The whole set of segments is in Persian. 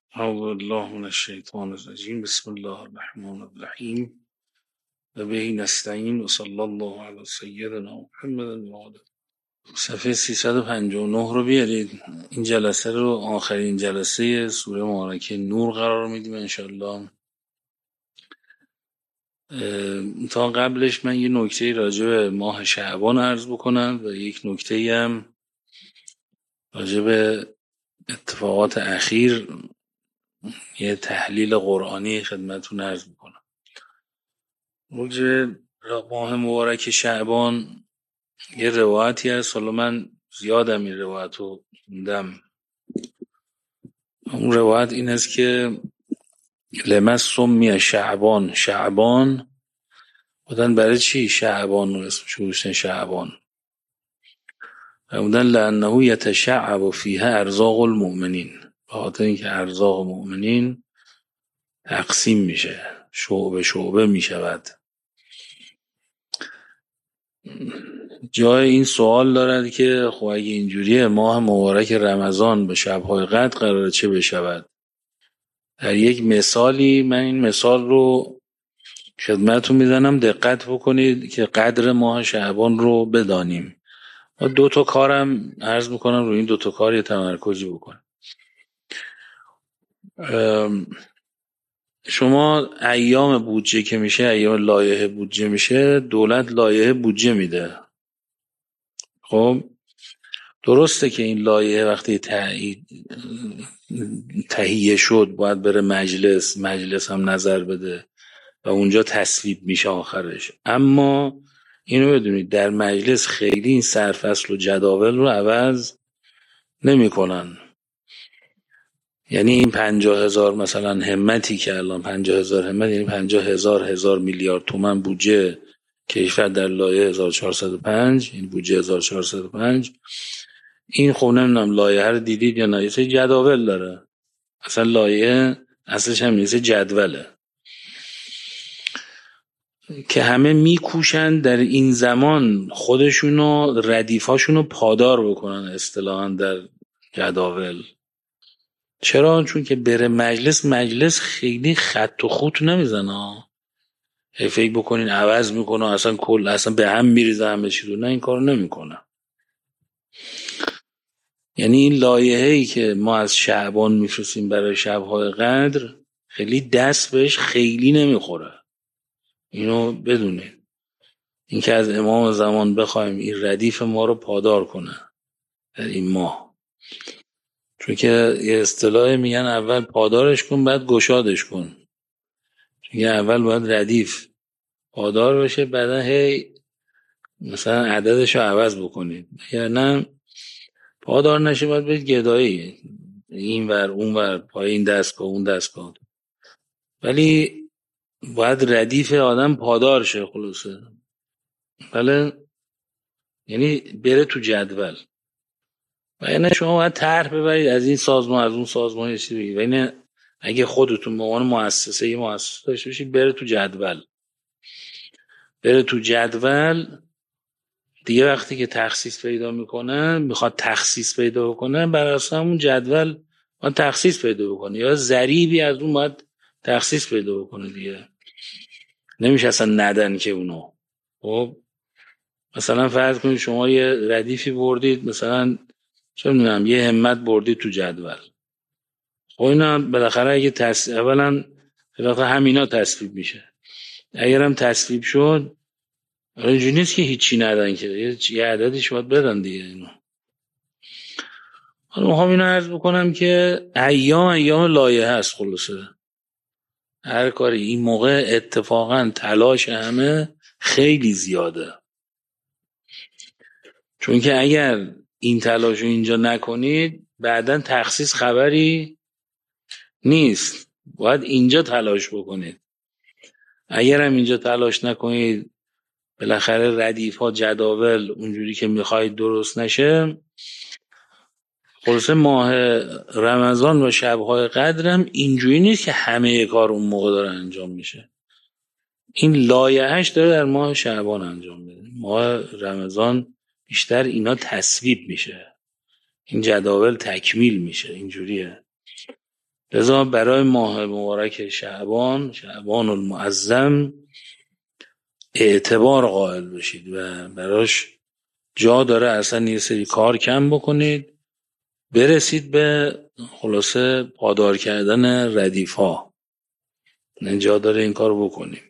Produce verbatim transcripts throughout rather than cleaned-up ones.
اعوذ بالله من الشیطان الرجیم. بسم الله الرحمن الرحیم و به نستعین و صلی الله علی سیدنا محمد و آله. صفحه سیصد و پنجاه و نه رو بیارید. این جلسه رو آخرین جلسه سوره مبارکه نور قرار میدیم انشالله. تا قبلش من یه نکته راجع به ماه شعبان عرض بکنم و یک نکته هم راجع به اتفاقات اخیر، یه تحلیل قرآنی خدمتتون عرض بکنم. راجع به ماه مبارک شعبان یه روایتی هست، حالا من زیادم این روایت رو خوندم. اون روایت این است که لما سمی شعبان شعبان بودن. برای چی شعبان رو اسمش گذاشتن شعبان؟ بودن لانه یتشعب فیها ارزاق المؤمنین، به خاطر اینکه ارزاق مؤمنین تقسیم میشه، شعبه شعبه میشود. جای این سوال دارد که خب اگه اینجوریه ماه مبارک رمضان به شب‌های قدر قراره چه بشود؟ در یک مثالی، من این مثال رو خدمتتون میزنم دقت بکنید که قدر ماه شعبان رو بدانیم. و دو تا کارم عرض میکنم، روی این دو تا کار یه تمرکزی بکنم. شما ایام بودجه که میشه، ایام لایحه بودجه میشه، دولت لایحه بودجه میده. خب درسته که این لایحه وقتی تایید تهیه شد باید بره مجلس، مجلس هم نظر بده و اونجا تصویب میشه آخرش. اما اینو بدونید در مجلس خیلی این سرفصل و جداول رو عوض نمی کنن. یعنی این پنجاه هزار مثلا همتی که الان پنجاه هزار همت، یعنی پنجاه هزار هزار میلیارد تومن بودجه کشور در لایحه هزار و چهارصد و پنج، این بودجه هزار و چهارصد و پنج، این خب نمیدونم لایحه رو دیدید یا نه، یه جداول داره. اصلا لایحه اصلش هم نیست، جدوله که همه میکوشن در این زمان خودشونو ردیفاشونو پادار بکنن اصطلاحاً در جداول. چرا؟ چون که بره مجلس، مجلس خیلی خط و خط نمیزنه. فکر بکنین عوض میکنه اصلا کل اصلا به هم میریزه همه چی رو، نه این کارو نمیکنه. یعنی این لایحه‌ای که ما از شعبان میفرستیم برای شب‌های قدر خیلی دست بهش خیلی نمیخوره، اینو بدونید. این که از امام زمان بخوایم این ردیف ما رو پادار کنه در این ماه، چون که یه اصطلاح میگن اول پادارش کن بعد گشادش کن. چون اول باید ردیف پادار بشه، بعدا هی مثلا عددش رو عوض بکنید، یا نه پادار نشه باید بید گدایی این ور اون ور، پای این دستگاه اون دستگاه. ولی باید ردیف آدم پادار شه خلاصه. بله، یعنی بره تو جدول. و یعنی شما باید طرح ببرید از این سازمان از اون سازمان، یه چیزی بگید. و یعنی اگه خودتون به عنوان مؤسسه یه مؤسسه داشته باشید، بره تو جدول. بره تو جدول دیگه. وقتی که تخصیص پیدا میکنه، میخواد تخصیص پیدا بکنه، بر اساس همون جدول باید تخصیص پیدا بکنه، یا ضریبی از اون باید تخصیص پیدا بکنه دیگه. نمیشه اصلا ندن که اونو. خب مثلا فرض کنید شما یه ردیفی بردید، مثلا چه میدونم یه همت بردید تو جدول. خب اینا بالاخره اگه تص... اولا بالاخره همینا تصویب میشه. اگر هم تصویب شد، اینجوری نیست که هیچی ندن که، یه عددش باید بدن دیگه. اینو حالا میخوام اینو عرض بکنم که ایام ایام لایحه هست. خلاصه هر کاری این موقع اتفاقا تلاش همه خیلی زیاده، چون که اگر این تلاش رو اینجا نکنید بعداً تخصیص خبری نیست. باید اینجا تلاش بکنید. اگر هم اینجا تلاش نکنید، بالاخره ردیف ها جداول اونجوری که میخواید درست نشه. خلاصه ماه رمضان و شبهای قدر هم اینجوری نیست که همه کار اون موقع داره انجام میشه. این لایحه‌اش داره در ماه شعبان انجام میده. ماه رمضان بیشتر اینا تصویب میشه، این جداول تکمیل میشه. اینجوریه. لذا برای ماه مبارک شعبان، شعبان المعظم، اعتبار قائل بشید و براش جا داره اصلا یه سری کار کم بکنید، برسید به خلاصه پادار کردن ردیف ها. جا داره این کار بکنیم.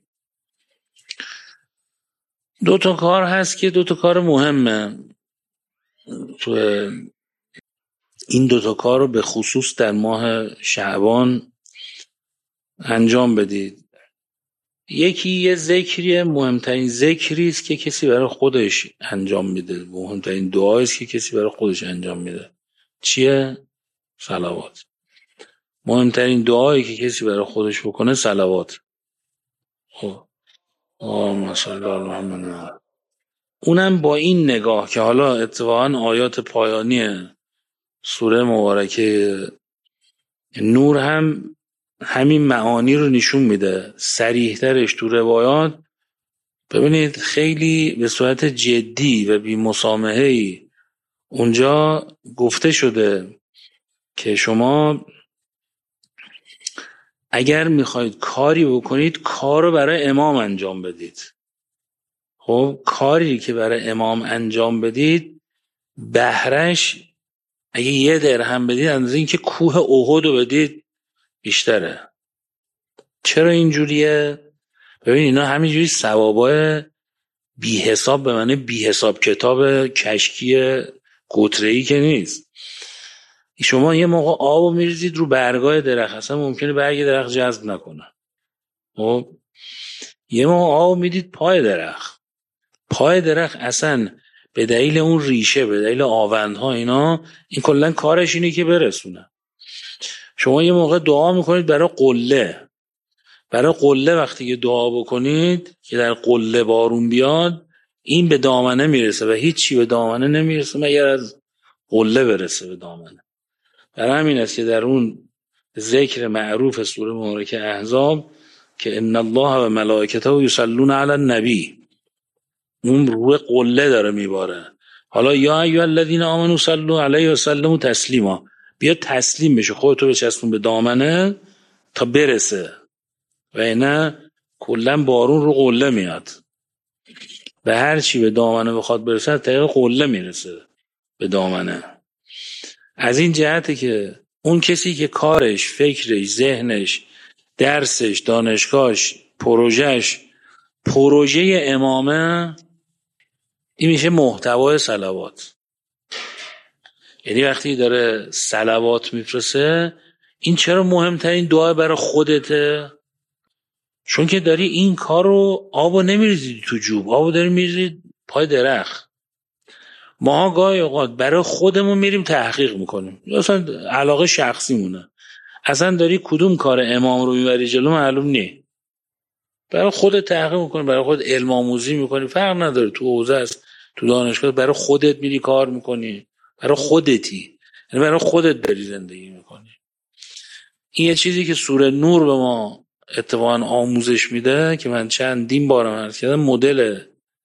دو تا کار هست که دو تا کار مهمه تو این دو تا کار رو به خصوص در ماه شعبان انجام بدید. یکی یه ذکریه، مهمترین ذکری است که کسی برای خودش انجام میده، مهمترین دعایی است که کسی برای خودش انجام میده. چیه؟ صلوات. مهمترین دعایی که کسی برای خودش بکنه صلوات. خب اللهم صل علی محمد. اونم با این نگاه که حالا اتفاقا آیات پایانی سوره مبارکه نور هم همین معانی رو نشون میده، صریح ترش تو روایات. ببینید خیلی به صورت جدی و بی مسامحه‌ای اونجا گفته شده که شما اگر میخواید کاری بکنید کار رو برای امام انجام بدید. خب کاری که برای امام انجام بدید بهرش اگه یه درهم بدید اندازه این که کوه احد رو بدید بیشتره. چرا اینجوریه؟ ببین اینا همینجوری ثوابای بی حساب به معنی بی حساب کتاب کشکی گتره‌ای که نیست. شما یه موقع آبو میریزید رو برگای درخت، اصلا ممکنه برگ درخت جذب نکنه. خب یه موقع آبو میدید پای درخت، پای درخت اصلا به دلیل اون ریشه، به دلیل آوندها اینا، این کلا کارش اینه که برسونه. شما یه موقع دعا میکنید برای قله، برای قله وقتی که دعا بکنید که در قله بارون بیاد، این به دامنه میرسه و هیچی به دامنه نمیرسه مگر از قله برسه به دامنه. برای همین است که در اون ذکر معروف سوره مبارکه احزاب که ان الله و ملائکته یصلون علی النبی، اون روی قله داره میباره. حالا یا ایها الذین آمنوا صلوا علیه و سلموا تسلیما، بیا تسلیم بشه، خودتو بچسبون به دامنه تا برسه، و اینا کلا بارون رو قله میاد و هر چی به دامنه بخواد برسه از طریق قله میرسه به دامنه. از این جهته که اون کسی که کارش، فکرش، ذهنش، درسش، دانشگاهش، پروژهش پروژه امامه، این میشه محتوای صلوات. یعنی وقتی داره صلوات میفرسه، این چرا مهمترین دعا برای خودته؟ چون که داری این کار رو، آبو نمیریزید تو جوب، آبو داری میریزید پای درخت. ما گاهی اوقات برای خودمون میریم تحقیق میکنیم، اصلا علاقه شخصی مونه، اصلا داری کدوم کار امام رو میبری جلو معلوم نی، برای خودت تحقیق میکنی، برای خودت علم آموزی میکنی، فرق نداره تو حوزه است، تو دانشگاه برای خودت میری کار میکنی، برای خودتی، یعنی برای خودت داری زندگی میکنی. این یه چیزی که سوره نور به ما اتفاقا آموزش میده که من چندین بارم عرض کردم، مدل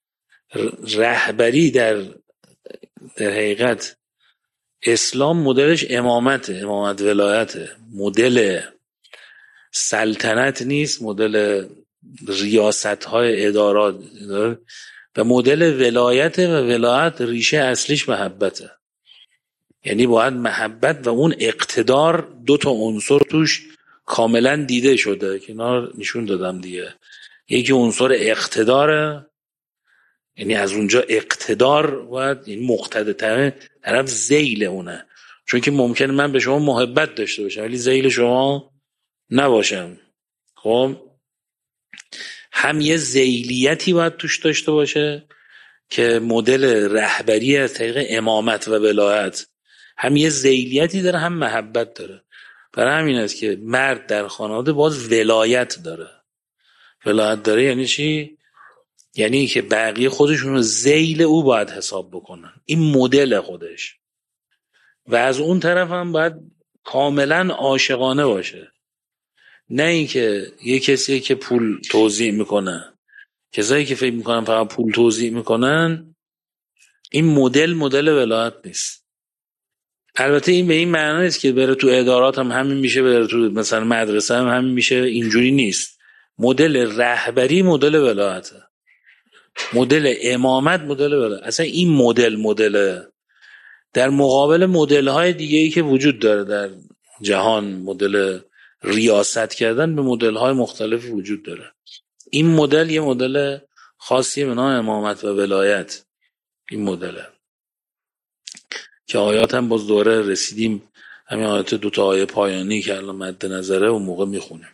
رهبری در در حقیقت اسلام مدلش امامته، امامت ولایته، مدل سلطنت نیست، مدل ریاست های ادارات و مدل ولایت، و ولایت ریشه اصلیش محبته. یعنی باید محبت و اون اقتدار، دو تا عنصر توش کاملا دیده شده که اینا نشون دادم دیگه. یکی عنصر اقتداره، یعنی از اونجا اقتدار باید، یعنی مقتدر طرف ذیل اونه، چون که ممکنه من به شما محبت داشته باشم ولی ذیل شما نباشم. خب هم یه ذیلیتی باید توش داشته باشه که مدل رهبری از طریق امامت و ولایت، هم یه ذیلیتی داره هم محبت داره. برای همین است که مرد در خانواده باز ولایت داره. ولایت داره یعنی چی؟ یعنی که بقیه خودشون رو ذیل او باید حساب بکنن، این مدل خودش. و از اون طرف هم باید کاملا عاشقانه باشه، نه اینکه یه کسی که پول توزیع میکنه، کسایی که فکر میکنن فقط پول توزیع میکنن، این مدل مدل ولایت نیست. البته این به این معنی نیست که بره تو ادارات هم همین میشه، بره تو مثلا مدرسه هم همین میشه، اینجوری نیست. مدل رهبری مدل ولایته، مدل امامت مدل ولایت. اصلا این مدل مدل در مقابل مدل های دیگه ای که وجود داره در جهان، مدل ریاست کردن به مدل های مختلفی وجود داره. این مدل یه مدل خاصی به نام امامت و ولایت. این مدله که آیات هم باز دوره رسیدیم، همین آیات دوتا آیه پایانی که الان مد نظره اون موقع میخونیم.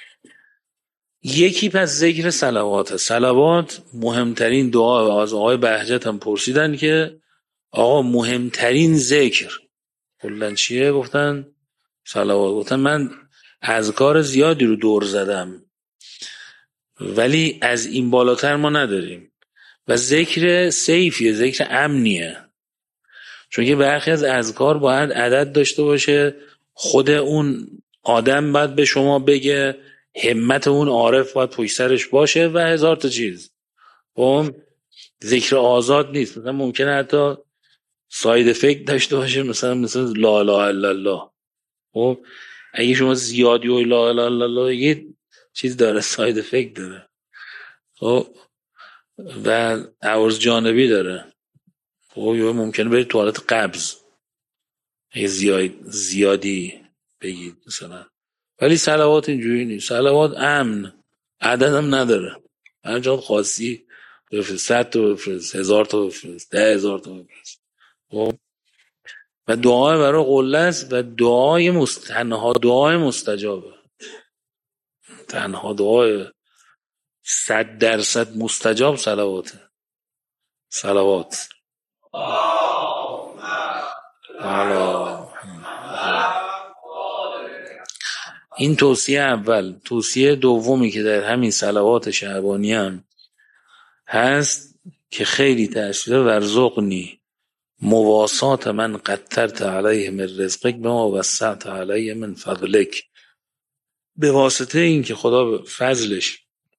یکی پس ذکر صلوات. صلوات مهمترین دعا. از آقای بهجت هم پرسیدن که آقا مهمترین ذکر کلن چیه؟ گفتن صلوات. گفتن من اذکار زیادی رو دور زدم ولی از این بالاتر ما نداریم و ذکر سیفیه، ذکر امنیه، چون که برخی از اذکار باید عدد داشته باشه، خود اون آدم باید به شما بگه، همت اون عارف باید پشت سرش باشه و هزار تا چیز. اون ذکر آزاد نیست، مثلا ممکنه حتی ساید افکت داشته باشه، مثلا مثلا لا اله الا الله. خب اگه شما زیادی و لا اله الا الله یه چیز داره، ساید افکت داره. خب و عوارض جانبی داره. خب یا ممکنه برید توالت قبض اگه زیاد زیادی بگید مثلا. ولی صلوات اینجوری نیست. صلوات امن، عدد هم نداره، هر جا خاصی بفرست، صد تا بفرست، هزار تا بفرست، ده هزار تا بفرست. خب و دعای برای قله است و دعای مست... تنها دعای مستجابه، تنها دعای صد درصد مستجاب صلواته. صلوات حالا این توصیه اول. توصیه دومی که در همین صلوات شعبانی هم هست که خیلی تأثیر ورزقنی مواسات من قدرت علیه من رزقک بما وسعت علیه من فضلک. به واسطه این که خدا به فضلش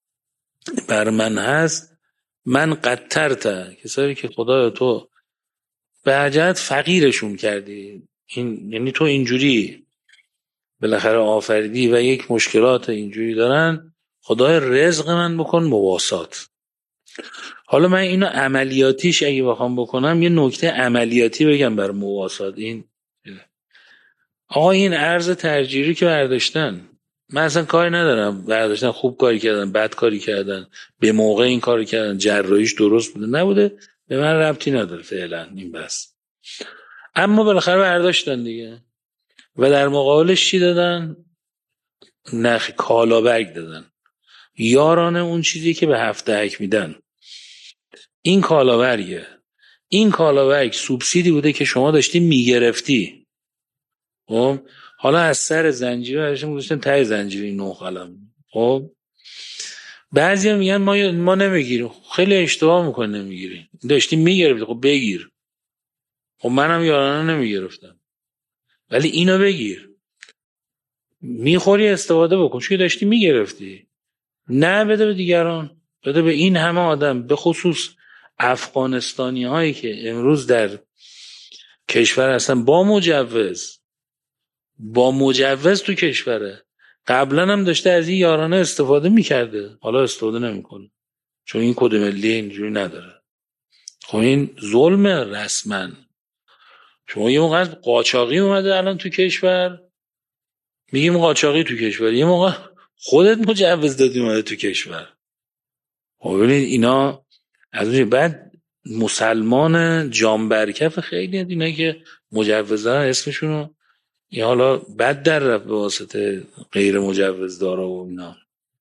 بر من هست، من قدرت، کسایی که خدا تو به حاجت فقیرشون کردی، این یعنی تو اینجوری بالاخره آفریدی و یک مشکلات اینجوری دارن، خدای رزق من بکن مواسات. حالا من اینو عملیاتیش اگه بخوام بکنم یه نکته عملیاتی بگم بر مواسات. این آقا این ارز ترجیری که برداشتن، من اصلا کاری ندارم برداشتن خوب کاری کردن بد کاری کردن، به موقع این کاری کردن، جراحیش درست بوده نبوده، به من ربطی نداره فعلا این بس. اما بالاخره برداشتن دیگه و در مقابلش چی دادن؟ نخ کالابرگ دادن، یارانه اون چیزی که به هفته هک میدن. این کالابرگه، این کالابرگ سوبسیدی بوده که شما داشتی میگرفتی. خب حالا از سر زنجیره برشون گذاشتن ته زنجیره این نو قلم. خب بعضی هم میگن ما ما نمیگیریم. خیلی اشتباه میکنه نمیگیری، داشتی میگرفتی خب بگیر. خب منم یارانه نمیگرفتم ولی اینو بگیر، میخوری استفاده بکن چون داشتی میگرفتی. نه بده به دیگران، بده به این همه آدم، به خصوص افغانستانی هایی که امروز در کشور هستن با مجوز، با مجوز تو کشوره، قبلا هم داشته از این یارانه استفاده میکرده، حالا استفاده نمیکنه چون این کد ملی اینجوری نداره. خب این ظلم رسما. شما یه موقع قاچاقی اومده الان تو کشور، میگیم قاچاقی تو کشور، یه موقع خودت مجوز دادی اومده تو کشور. خب ببینید اینا از اون بعد مسلمان جانبرکف خیلی هست اینا که مجوز دارن اسمشونو یا حالا بد در رفت به واسطه غیر مجوز دارا و اینا.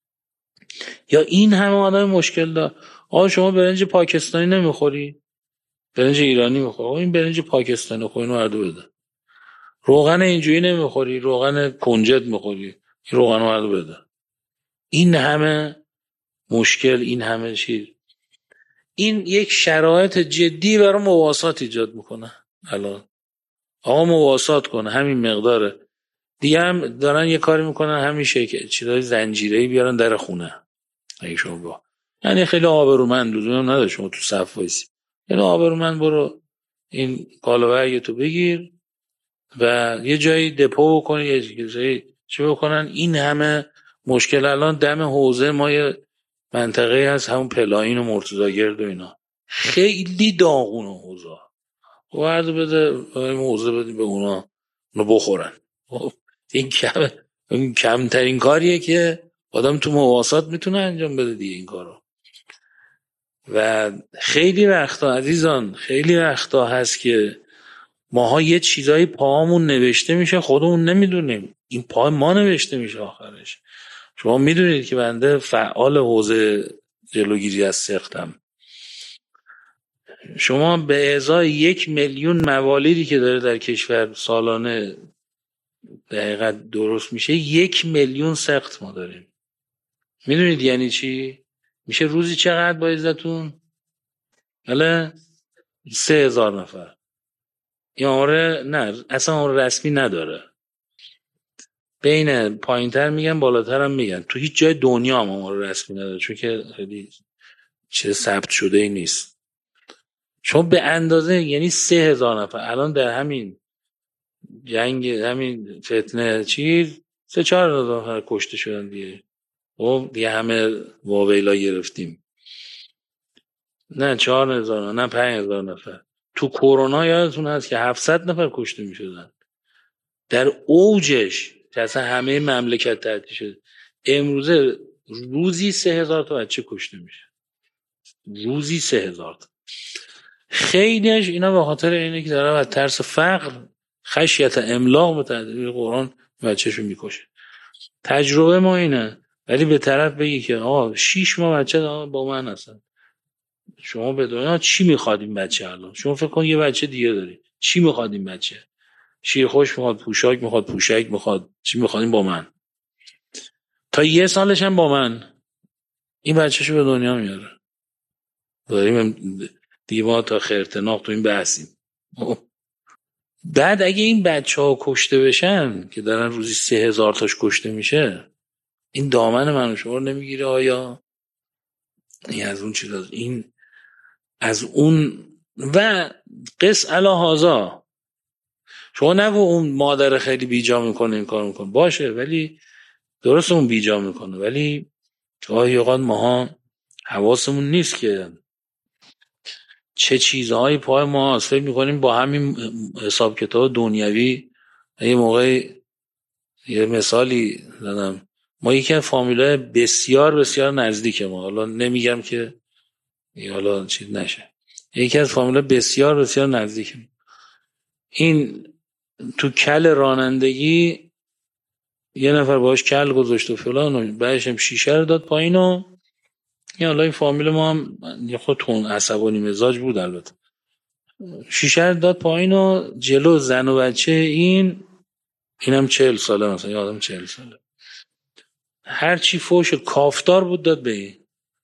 یا این همه آدم مشکل دار. آقا شما برنج پاکستانی نمیخوری؟ برنج ایرانی میخوری؟ آقا این برنج پاکستانی خوری اینو هردو بده. روغن اینجوری نمیخوری؟ روغن کنجد میخوری؟ این روغن هردو بده. این همه مشکل، این همه چیز، این یک شرایط جدی برای مواسات ایجاد میکنه. الان آقا مواسات کنه همین مقداره دیگه، هم دارن یه کاری میکنن همین شکل چیزای زنجیره‌ای بیارن در خونه. اگه شما با یعنی خیلی آبرومند لزوم نداره شما تو صف وایسی، یعنی آبرومند برو این کالابرگ تو بگیر و یه جایی دپو بکنه، یه جایی چه بکنن. این همه مشکل الان دم حوزه ما یه منطقه هست، همون پلاین و مرتضاگرد و اینا، خیلی داغونه حوزه. ورد بده این حوزه بده به اونا، اونو بخورن. خب، این کم این کمترین کاریه که آدم تو مواسات میتونه انجام بده دیگه این کارو. و خیلی وقتا عزیزان، خیلی وقتا هست که ماها یه چیزایی پاهامون نوشته میشه خودمون نمیدونیم، این پای ما نوشته میشه آخرش. شما میدونید که بنده فعال حوزه جلوگیری از سقطم. شما به ازای یک میلیون موالیدی که داره در کشور سالانه دقیقا درست میشه، یک میلیون سقط ما داریم. میدونید یعنی چی؟ میشه روزی چقدر با عزتون؟ بله سه هزار نفر. این آماره نه اصلا آماره رسمی نداره، بین پایینتر میگن بالاتر هم میگن، تو هیچ جای دنیا هم آماره رسمی نداره چون که خیلی چیز ثبت شده ای نیست. چون به اندازه یعنی سه هزار نفر الان در همین جنگ، همین فتنه چیز سه چهار هزار نفر کشته شدن دیگه. خب دیگه همه واویلا گرفتیم. نه چهار هزار نه پنج هزار نفر. تو کرونا یادتون هست که هفتصد نفر کشته می شدن در اوجش که اصلا همه مملکت تعطیل شده. امروزه روزی سه هزار تا بچه کشته میشه، روزی سه هزار تا. خیلیش اینا به خاطر اینه که داره از ترس فقر خشیت املاق به تعبیر قرآن بچه‌شو میکشه. تجربه ما اینه. ولی به طرف بگی که آقا شش ماه بچه با من هستن، شما به دنیا چی میخواد این بچه؟ الان شما فکر کن یه بچه دیگه داری، چی میخواد این بچه؟ شیرخوش میخواد، پوشاک میخواد، پوشک میخواد، چی میخواد؟ این با من تا یه سالش هم با من این بچه‌شو به دنیا میاره. داریم دیگه ما تا خرتناق تو این بحثیم. بعد اگه این بچه ها کشته بشن که دارن روزی سه هزار تاش کشته میشه، این دامن منو شما نمیگیره آیا؟ این از اون چیز، از این از اون و قص علا هازا. شما نگو اون مادر خیلی بیجا میکنه این کار میکنه، باشه، ولی درست اون بیجا میکنه، ولی گاهی اوقات ماها حواسمون نیست که چه چیزهایی پای ما هست. فکر میکنیم با همین حساب کتاب دنیوی. یه موقع یه مثالی زدم، ما یکی از فامیلای بسیار بسیار نزدیک ما، حالا نمیگم که حالا چیز نشه، یکی از فامیلای بسیار بسیار نزدیک ما، این تو کل رانندگی یه نفر باش کل گذاشت و فلان و بعدش هم شیشه رو داد پایین و این حالا این فامیل ما هم یه خود تون عصبانی مزاج بود، البته شیشه رو داد پایین و جلو زن و بچه این اینم چهل ساله، مثلا یه آدم چهل ساله، هرچی فوش کافتار بود داد به این،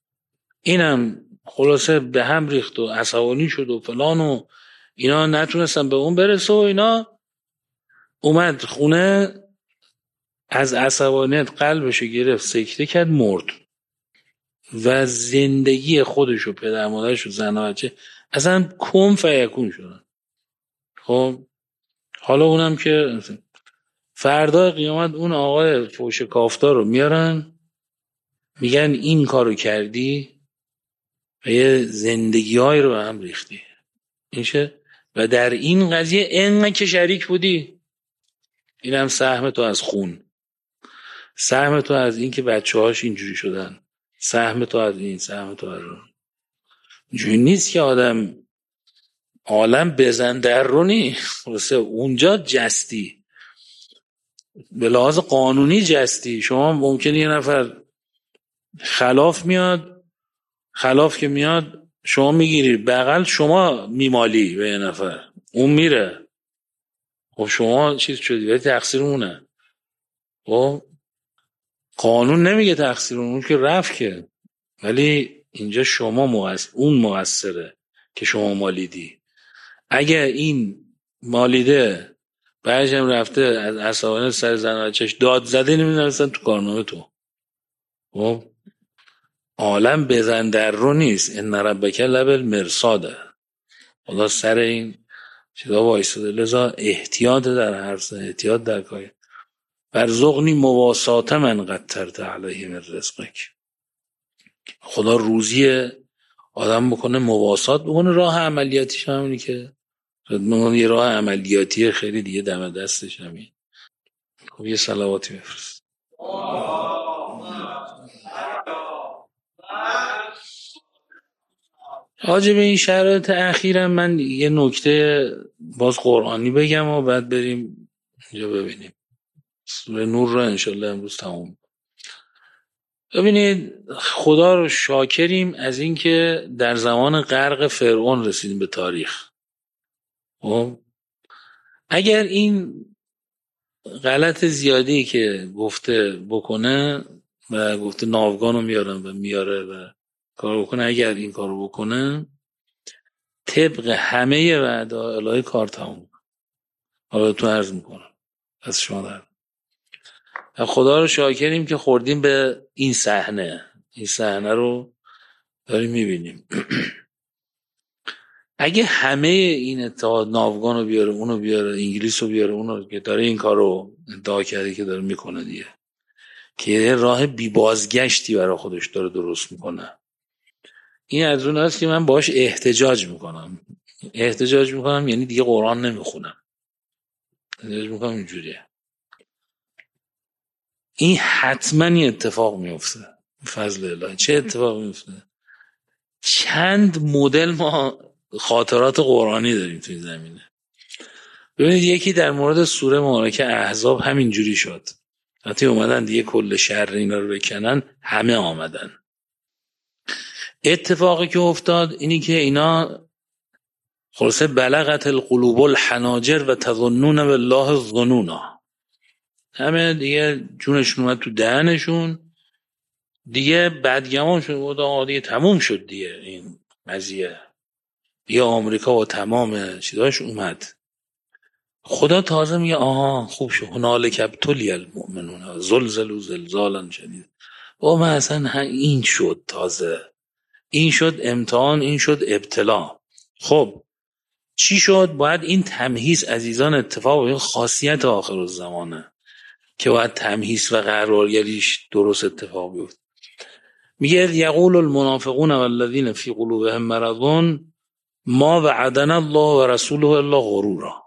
اینم خلاصه به هم ریخت و عصبانی شد و فلان و اینا، نتونستن به اون برسه و اینا، اومد خونه از عصبانیت قلبشو گرفت سکته کرد مرد و زندگی خودشو پدر مادرشو زن و بچه اصلا کن فیکون شدن. خب حالا اونم که فردا قیامت اون آقای فوش کافتار رو میارن میگن این کارو کردی و یه زندگی های رو به هم ریختی اینشه و در این قضیه انقدر که شریک بودی، این هم سهم تو از خون، سهم تو از این که بچه هاش اینجوری شدن، سهم تو از این، سهم تو از اون. اینجوری نیست که آدم عالم بزن در رو نیست، اونجا جستی به لحاظ قانونی جستی. شما ممکنه یه نفر خلاف میاد، خلاف که میاد شما میگیری بغل، شما میمالی به یه نفر، اون میره، خب شما چیز شدی ولی تقصیر اونه. خب قانون نمیگه تقصیر اون که رفت که، ولی اینجا شما مقصر، اون مقصره که شما مالیدی. اگه این مالیده بعدش هم رفته از عصبانیت سر زن و بچه‌اش داد زده نمیدونستن تو کارنامه تو. خب عالم بزن در رو نیست، ان ربک لبل مرصاده. حالا سر این چرا وایساده؟ لذا احتیاط در حرف، احتیاط در کار. برزقنی مواسات من قدرت علیه من رزقک. خدا روزی آدم بکنه مواسات بکنه. راه عملیاتیش همونی که یه راه عملیاتی خیلی دیگه دم دستش همین. خب یه صلواتی بفرست. حاجب این شرایط اخیرم من یه نکته باز قرآنی بگم و بعد بریم اینجا ببینیم سوره نور رو انشالله امروز تموم. ببینید خدا رو شاکریم از این که در زمان غرق فرعون رسیدیم به تاریخ. خب اگر این غلط زیادی که گفته بکنه و گفته ناوگان رو میارم و میاره و کار بکنه، اگر این کار رو بکنه طبق همه وعده الهی کار تموم. حالا تو عرض میکنم از شما در خدا رو شاکریم که خوردیم به این صحنه. این صحنه رو داریم میبینیم. اگه همه این اتحاد ناوگان رو بیاره، اونو بیاره، انگلیس رو بیاره، اونو که داره این کار رو ادعا کرده که داره میکنه دیگه، که یه راه بی بازگشتی برای خودش داره درست میکنه، این از اون هست که من باش احتجاج میکنم. احتجاج میکنم یعنی دیگه قرآن نمیخونم، احتجاج میکنم اینجوریه. این حتما این اتفاق میفته فضل الله. چه اتفاق میفته؟ چند مدل ما خاطرات قرآنی داریم توی زمینه. ببینید یکی در مورد سوره مبارکه احزاب همینجوری شد. حتی اومدن دیگه کل شر اینا رو بکنن، همه آمدن. اتفاقی که افتاد اینی که اینا خلاصه بلغت القلوب الحناجر و تظنون بالله الظنونا، همه دیگه جونشون اومد تو دهنشون دیگه، بدگمان شد. بود آقا دیگه تموم شد دیگه این قضیه، دیگه آمریکا و تمام چیزاش اومد. خدا تازه میگه آها خوب شد، هنالک ابتلی المؤمنون زلزلوا زلزالا شدید. و من اصلا این شد، تازه این شد امتحان، این شد ابتلا. خب چی شد؟ باید این تمهیز عزیزان اتفاق بیفته. خاصیت آخر الزمانه که باید تمهیز و قرارگریش درست اتفاق بیفته. میگه یقول المنافقون والذین فی قلوبهم مرض ما وعدنا الله و رسوله الا غرورا.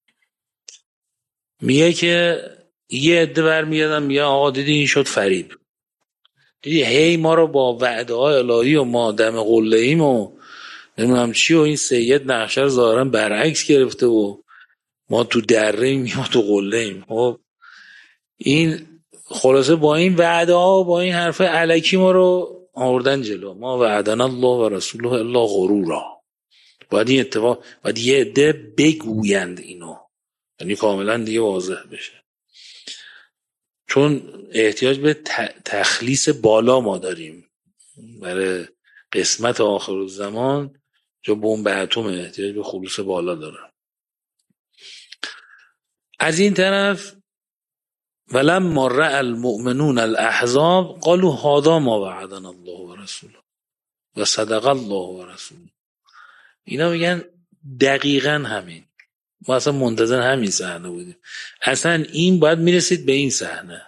میگه که یه عده برمیادن میگه آقا دیدی این شد فریب، دیدی هی ما رو با وعده های الهی و ما دم قله ایم و نمیدونم چی و این سید نقشه رو ظاهرا برعکس گرفته و ما تو دره ایم ما تو قله ایم. خب این خلاصه با این وعده ها و با این حرف الکی ما رو آوردن جلو. ما وعدنا الله و رسوله الا غرورا. باید این اتفاق، باید یه عده بگویند اینو، یعنی کاملا دیگه واضح بشه، چون احتیاج به تخلیص بالا ما داریم برای قسمت آخر الزمان. جو بمب اتم احتیاج به خلوص بالا داره. از این طرف ولما رأى المؤمنون الاحزاب قالوا هذا ما وعدنا الله و رسوله و صدق الله و رسوله. اینا میگن دقیقاً همین، ما اصلا منتظر همین صحنه بودیم. اصلا این باید میرسید به این صحنه،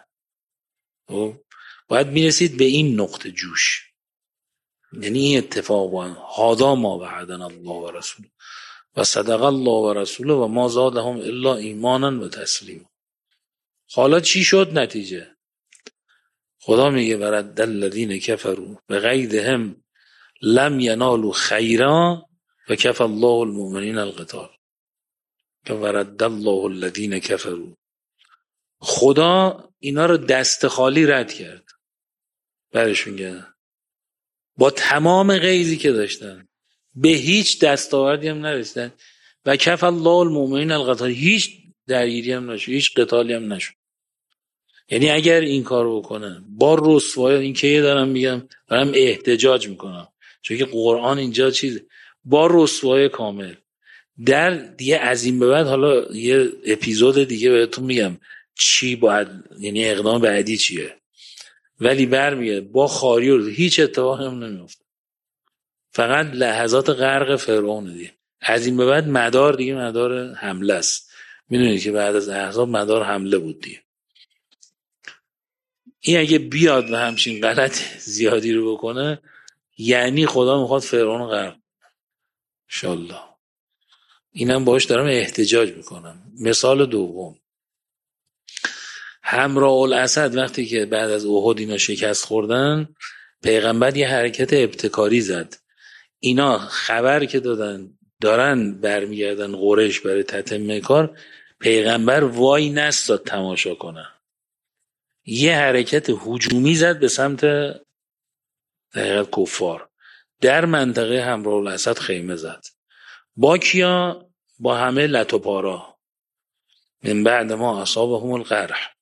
باید میرسید به این نقطه جوش، یعنی این اتفاق باید هذا ما وعدنا الله و رسوله و صدق الله و رسوله و ما زادهم الا ایمانا و تسلیما. حالا چی شد نتیجه؟ خدا میگه ورد الذین کفروا بغیظهم لم ینالوا خیرا و کفى الله المؤمنین القتال که ورد الله الذین کفروا. خدا اینا رو دست خالی رد کرد، برشون گردن با تمام غیظی که داشتن، به هیچ دستاوردی هم نرسیدن. و کفى الله المؤمنین القتال، هیچ درگیری هم نشد، هیچ قتالی هم نشد. یعنی اگر این کار بکنن با رسوایی، این که یه دارم میگم دارم احتجاج میکنم چون که قرآن اینجا چیز با رسوایی کامل در دیگه از این به بعد، حالا یه اپیزود دیگه بهتون میگم چی باید، یعنی اقدام بعدی چیه، ولی برمیگه با خاری و هیچ اتفاقی هم نمیفته، فقط لحظات غرق فرعون دیگه. از این به بعد مدار دیگه مدار حمله است. میدونید که بعد از احزاب مدار حمله بود دیگه. این اگه بیاد و همچین غلط زیادی رو بکنه، یعنی خدا میخواد فرعون غرق انشالله. اینم باش دارم احتجاج میکنم. مثال دوم، همراه الاسد وقتی که بعد از احد اینا شکست خوردن، پیغمبر یه حرکت ابتکاری زد. اینا خبر که دادن دارن برمیگردن قریش برای تتمه کار، پیغمبر وای نستاد تماشا کنه، یه حرکت هجومی زد به سمت دقیقت کفار، در منطقه همراه الاسد خیمه زد. با کیا؟ با همه لت و پارا. من بعد ما اصابهم القرح.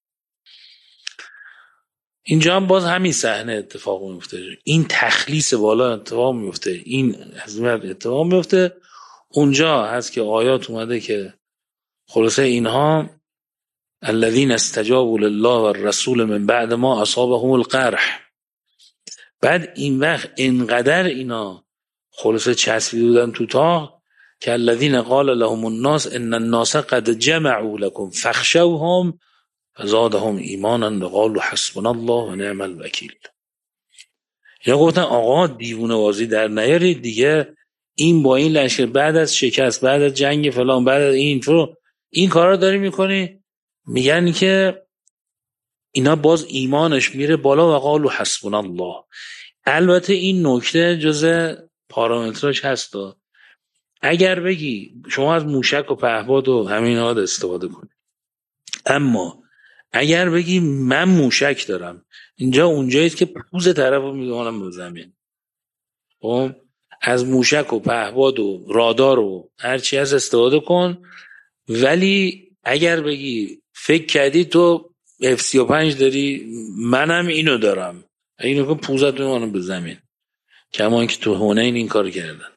اینجا هم باز همین صحنه اتفاق میفته، این تخلیص بالا اتفاق میفته، این عظمت اتفاق میفته. اونجا هست که آیات اومده که خلاصه اینها الذين استجابوا لله والرسول من بعد ما اصابهم القرح. بعد این وقت انقدر اینا خلاصه چسبیده بودن تو تاق که الذين قال لهم الناس ان الناس قد جمعوا لكم فاخشوهم فزادهم ایمانا وقالوا حسبنا الله و نعم الوکیل. اینا گفتن آقا دیوونه بازی در نیارید دیگه، این با این لشکر بعد از شکست، بعد از جنگ فلان، بعد از این فرو این کارا داری میکنی. میگن که اینا باز ایمانش میره بالا و قالوا حسبنا الله. البته این نکته جز پارامتراش هست. اگر بگی شما از موشک و پهپاد و همین ها استفاده کنی، اما اگر بگی من موشک دارم، اینجا اونجاییست که پوز طرف رو میدونم به زمین. خب از موشک و پهپاد و رادار و هرچی از استفاده کن، ولی اگر بگی فکر کردی تو اف سی و پنج داری منم اینو دارم، اینو که پوزت میدونم به زمین. کما اینکه تو حنین این کار کردن.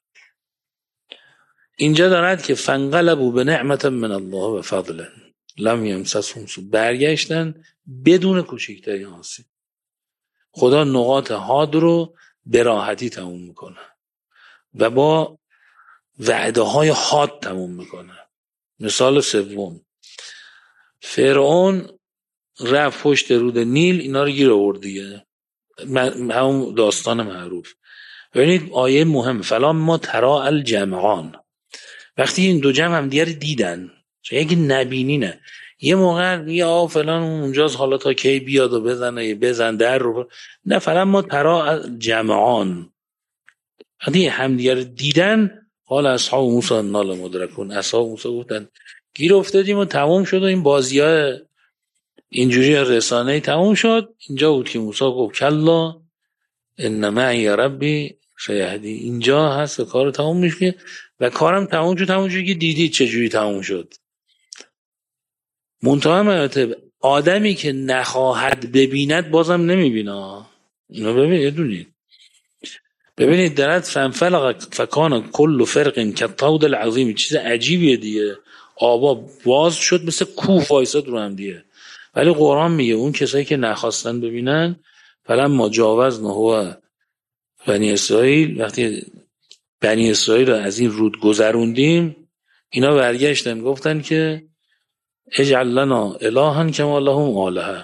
اینجا دارد که فانقلبوا بنعمت من الله و فضل لم یمسسهم سوء، برگشتن بدون کوچکترین آسیب. خدا نقاط حاد رو به راحتی تموم میکنه و با وعده های حاد تموم میکنه. مثال سوم، فرعون رفت پشت رود نیل، اینا رو گیر آورد دیگه، همون داستان معروف. ببینید آیه مهم، فلما تراءى الجمعان، وقتی این دو جمع هم دیگر دیدن، یکی نبینی نه، یه موقع یه آه فلان اونجاست حالا تا کی بیاد و بزنه بزن در رو، نه فلما تراءى الجمعان، وقتی هم دیگر دیدن، قال اصحاب موسی انا لمدرکون، اصحاب موسی گفتن گیر افتادیم و تمام شد و این بازی‌ها اینجوری رسانه‌ای تمام شد. اینجا بود که موسی گفت کلا ان معی ربی سیهدی، اینجا هست و کار تمام میشه و کارم تمام شد. تمام شد که دیدید چجوری تمام شد. منتها مراتب آدمی که نخواهد ببیند بازم نمیبینه. اینو ببینید دونید ببینید درد فنفلق فکان کل فرق کالطود العظیم، چیز عجیبیه دیگه. آبا باز شد مثل کوه وایساد رو هم دیگه. ولی قرآن میگه اون کسایی که نخواستن ببینن فلما جاوزنا هو بنی اسرائیل، وقتی بنی اسرائیل رو از این رود گذروندیم، اینا برگشتن گفتن که اجعل لنا الها کما لهم آلهه،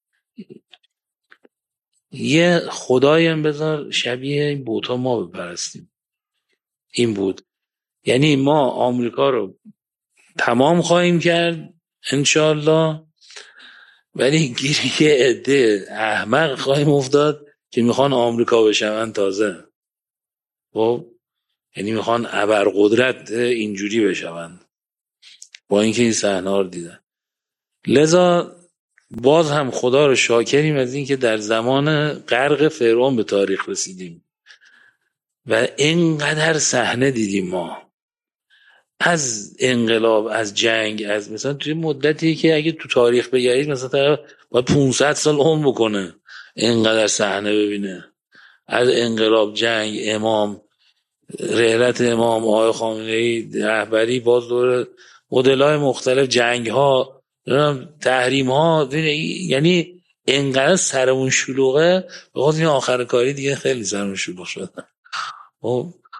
یه خدایم بذار شبیه این بوتا ما بپرستیم. این بود، یعنی ما آمریکا رو تمام خواهیم کرد انشالله، ولی گیر یه عده احمق خواهیم افتاد که میخوان آمریکا بشون تازه. خب یعنی میخوان ابرقدرت اینجوری بشون، با اینکه این صحنه رو دیدن. لذا باز هم خدا رو شاکریم از این که در زمان غرق فرعون به تاریخ رسیدیم و اینقدر صحنه دیدیم ما از انقلاب، از جنگ، از مثلا توی مدتی که اگه تو تاریخ بگردید مثلا طرف باید پانصد سال عمر بکنه اینقدر صحنه ببینه، از انقلاب، جنگ، امام، رحلت امام آقای خامنه‌ای، رهبری، باز دور مدل‌های مختلف، جنگ‌ها، تحریم‌ها، یعنی اینقدر سرمون شلوغه. بخاطر این آخر کاری دیگه خیلی سرمون شلوغ شده. خب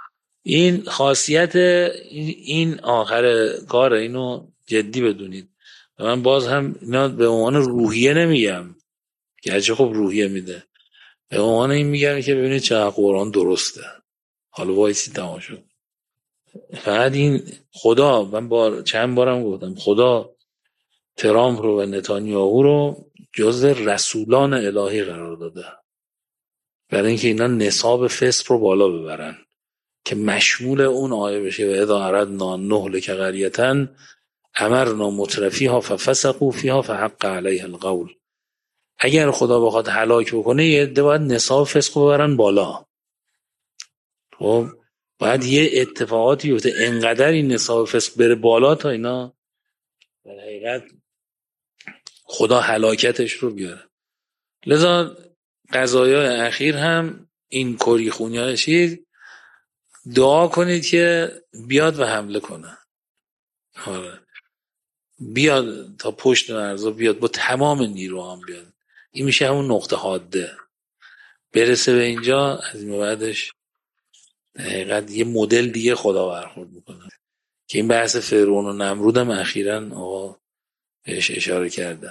این خاصیت این آخر کاره، اینو جدی بدونید. و من باز هم اینا به عنوان روحیه نمیگم، گرچه خب روحیه میده، به عنوان این میگم که ببینید چقدر قرآن درسته. حالا وایسی تمام شد. فقط این خدا، من بار چند بارم گفتم، خدا ترامپ رو و نتانیاهو رو جز رسولان الهی قرار داده برای اینکه اینا نصاب فسق رو بالا ببرن که مشمول اون آیه بشه و اذا اردنا نهلک قریة امرنا مترفیها ففسقوا فیها فحق علیها القول. اگر خدا بخواد هلاک بکنه یه عده باید نصاب فسق رو ببرن بالا. خب باید یه اتفاقاتی بیفته انقدر این نصاب فسق بره بالا تا اینا در حقیقت خدا هلاکتش رو بیاره. لذا قضایای اخیر هم این کری خونی چیز دعا کنید که بیاد و حمله کنه. آره بیاد تا پشت مرزا بیاد با تمام نیروهام بیاد. این میشه همون نقطه حاده. برسه به اینجا از این بعدش حقیقت یه مدل دیگه خدا برخورد میکنه که این بحث فرعون و نمرود هم اخیراً آقا بهش اشاره کردن.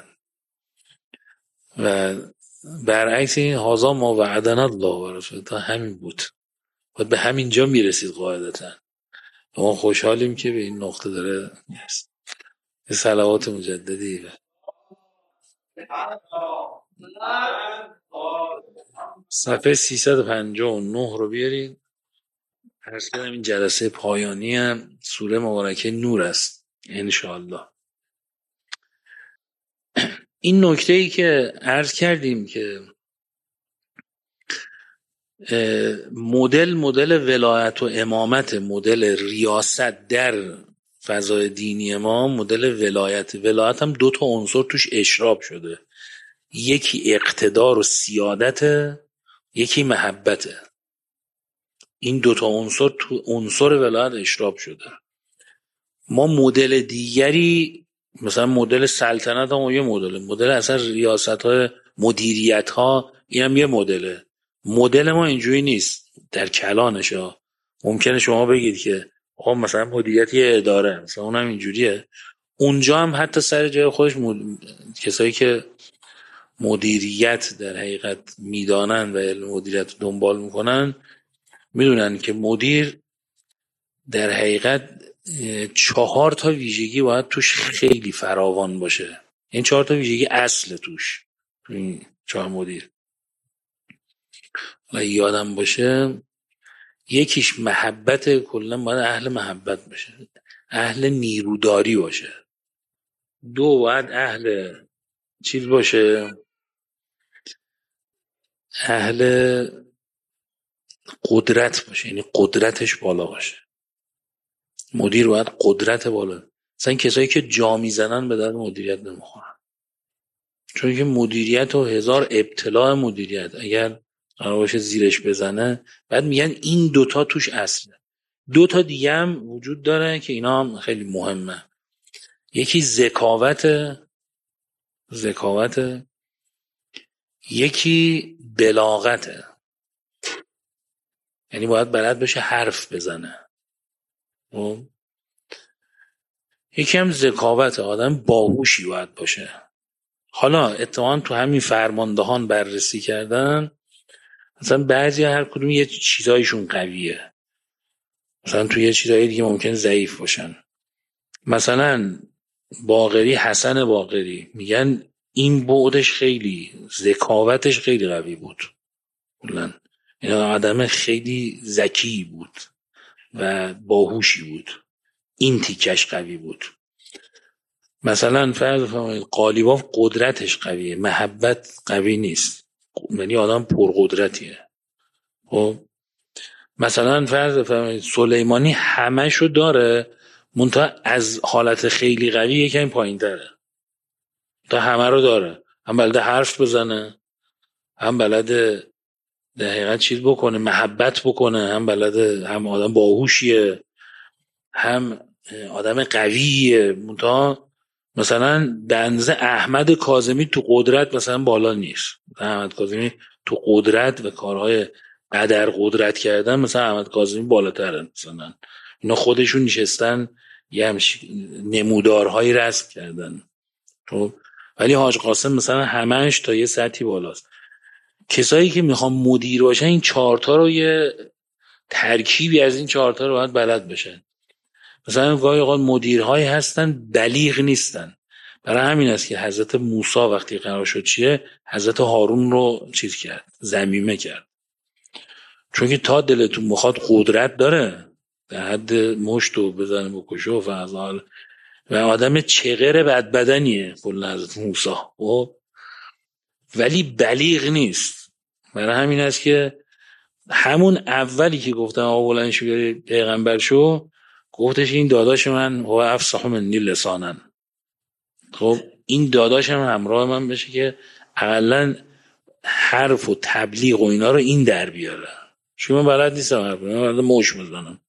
و برعکس این هازا ما وعدنا الله و رسوله، تا همین بود باید به همین جا میرسید قاعدتا. ما خوشحالیم که به این نقطه داره میرسید. صلوات مجددی و صفحه سیصد و پنجاه و نه رو بیارید. عرض کردم این جلسه پایانی هم سوره مبارکه نور است انشاءالله. این نکته ای که عرض کردیم که مدل مدل ولایت و امامت، مدل ریاست در فضای دینی ما مدل ولایت. ولایت هم دو تا عنصر توش اشراب شده، یکی اقتدار و سیادت، یکی محبته. این دو تا عنصر تو عنصر ولایت اشراب شده. ما مدل دیگری مثلا مدل سلطنت هم یه مدل، مدل اصلا ریاست های مدیریت ها این هم یه مدله. مدل ما اینجوری نیست در کلانش ها. ممکنه شما بگید که آقا مثلا مدیریت یه اداره مثلا اونم اینجوریه، اونجا هم حتی سر جای خودش مد... کسایی که مدیریت در حقیقت میدانن و علم مدیریت دنبال میکنن میدونن که مدیر در حقیقت چهار تا ویژگی باید توش خیلی فراوان باشه. این چهار تا ویژگی اصل توش این چهار مدیر و یادم باشه یکیش محبت، کلا باید اهل محبت باشه، اهل نیروداری باشه. دو باید اهل چیز باشه، اهل قدرت باشه، یعنی قدرتش بالا باشه. مدیر باید قدرت بالا. مثلا کسایی که جا میزنن به درد مدیریت نمیخورن، چون که مدیریت و هزار ابتلاع مدیریت اگر قرار باشه زیرش بزنه، بعد میگن این دوتا توش اصله. دوتا دیگه هم وجود داره که اینا هم خیلی مهمه. یکی ذکاوت، ذکاوت یکی بلاغته، یعنی باید بلد بشه حرف بزنه. یکی هم ذکاوت، آدم باهوشی باید باشه. حالا اتفاقا تو همین فرماندهان بررسی کردن مثلا بعضی هر کدوم یه چیزایشون قویه، مثلا تو یه چیزای دیگه ممکن ضعیف باشن. مثلا باقری، حسن باقری میگن این بعدش خیلی ذکاوتش خیلی قوی بود، کلا این آدم خیلی ذکی بود و باهوشی بود، این تیکش قوی بود. مثلا فرض کنید قالیباف قدرتش قویه، محبت قوی نیست، یعنی آدم پرقدرتیه. خب مثلا فرض کنید سلیمانی همه‌شو داره منتها از حالت خیلی قوی یکم پایین‌تره، تا همه رو داره، هم بلده حرف بزنه، هم بلده در حقیقت چیز بکنه، محبت بکنه، هم بلده، هم آدم باهوشیه، هم آدم قویه. منتها مثلا دنزه احمد کاظمی تو قدرت مثلا بالا نیست. احمد کاظمی تو قدرت و کارهای قدر قدرت کردن مثلا احمد کاظمی بالاترن، مثلا اینا خودشون نشستن یه همش نمودارهایی رسم کردن. خب ولی حاج قاسم مثلا همش تا یه سطحی بالاست. کسایی که میخوان مدیر باشن این چهارتا رو یه ترکیبی از این چهارتا رو باید بلد بشن. مثلا گاهی اوقات مدیرهایی هستن بلیغ نیستن، برای همین است که حضرت موسی وقتی قرار شد چیه حضرت هارون رو چیز کرد، ضمیمه کرد، چون که تا دلتون بخواد قدرت داره در حد مشت و بزنه بکشه و فضال و آدم چغر بدبدنیه کلا حضرت موسی، ولی بلیغ نیست. برای همین است که همون اولی که گفتم آقا بلند شو پیغمبر شو، گفتش این داداش من هو افصح منی لسانن. خب این داداشم همراه من بشه که اقلا حرف و تبلیغ و اینا رو این در بیاره، چون من بلد نیستم حرف من بلد موش بزنم.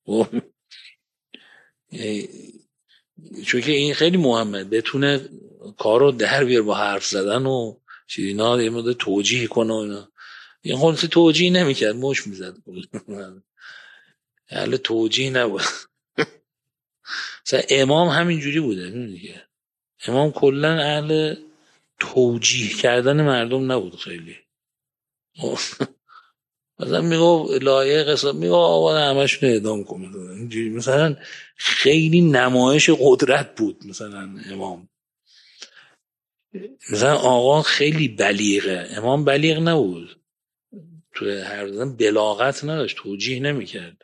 چون که این خیلی مهمه بتونه کار رو در بیاره با حرف زدن و چیز اینا، یه مدت توجیه کنه و اینا. این خودش توجیه نمیکرد، موش میزد. حالا توجیه نبود. مثلا امام همینجوری بوده، میدونی که امام کلا اهل توجیه کردن مردم نبود خیلی. مثلا میگو لایه قصاب میگو آقا همشون اعدام کنه اینجوری، مثلا خیلی نمایش قدرت بود. مثلا امام مثلا آقا خیلی بلیغه، امام بلیغ نبود، تو هر زن بلاغت نداشت، توجیه نمیکرد.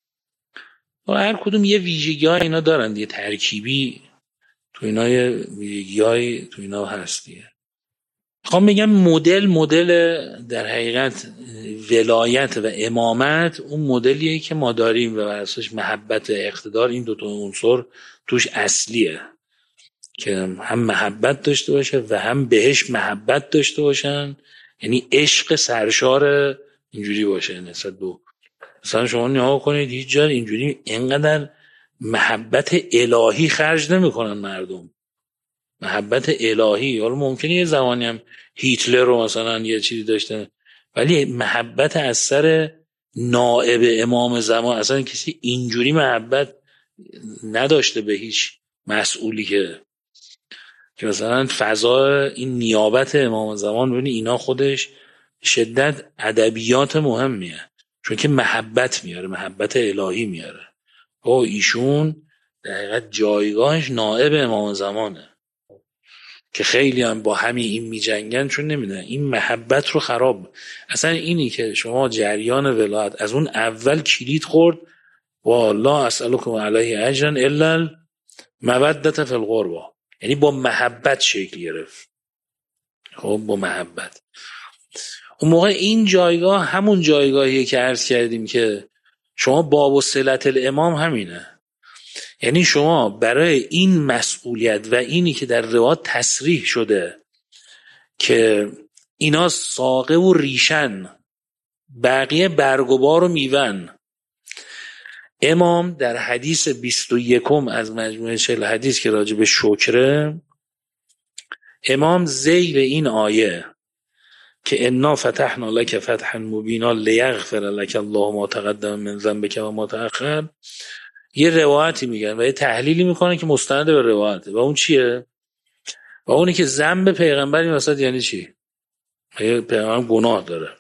و هر کدوم یه ویژگی های اینا دارن دیگه، ترکیبی تو اینا یه ویژگی های تو اینا هست دیگه. خب میگم مدل مدل در حقیقت ولایت و امامت اون مدلیه که ما داریم و اساسش محبت اقتدار، این دو تا عنصر توش اصلیه که هم محبت داشته باشه و هم بهش محبت داشته باشن، یعنی عشق سرشار اینجوری باشه نسبت به. مثلا شما نگاه کنید هیچ جا اینجوری اینقدر محبت الهی خرج نمیکنن مردم، محبت الهی. حالا ممکنه یه زمانی هم هیتلر رو مثلا یه چیزی داشته، ولی محبت از سر نائب امام زمان اصلا کسی اینجوری محبت نداشته به هیچ مسئولی که که مثلا فضا این نیابت امام زمان. ببینید اینا خودش شدت ادبیات مهمیه، چون که محبت میاره، محبت الهی میاره. او ایشون در حقیقت جایگاهش نائب امام زمانه که خیلی هم با همین این میجنگن، چون نمیدونن این محبت رو خراب. اصلا اینی که شما جریان ولایت از اون اول کلید خورد، والله اسألکم علیه اجرا الا المودة فی القربى، یعنی با محبت شکل گرفت. خب با محبت اون موقع این جایگاه همون جایگاهیه که عرض کردیم که شما باب و صلت الامام همینه، یعنی شما برای این مسئولیت و اینی که در روایات تصریح شده که اینا ساقه و ریشن بقیه برگ و بار و میون. امام در حدیث بیست و یکم از مجموعه چهل حدیث که راجع به شکره، امام ذیل این آیه که انا فتحنا لک فتحا مبینا لیغفر لک الله ما تقدم من ذنبک و ما تأخر، یه روایتی میگن و یه تحلیلی میکنن که مستند به روایته. و اون چیه؟ و اونی که ذنب پیغمبر این وسط یعنی چی؟ پیغمبر گناه داره.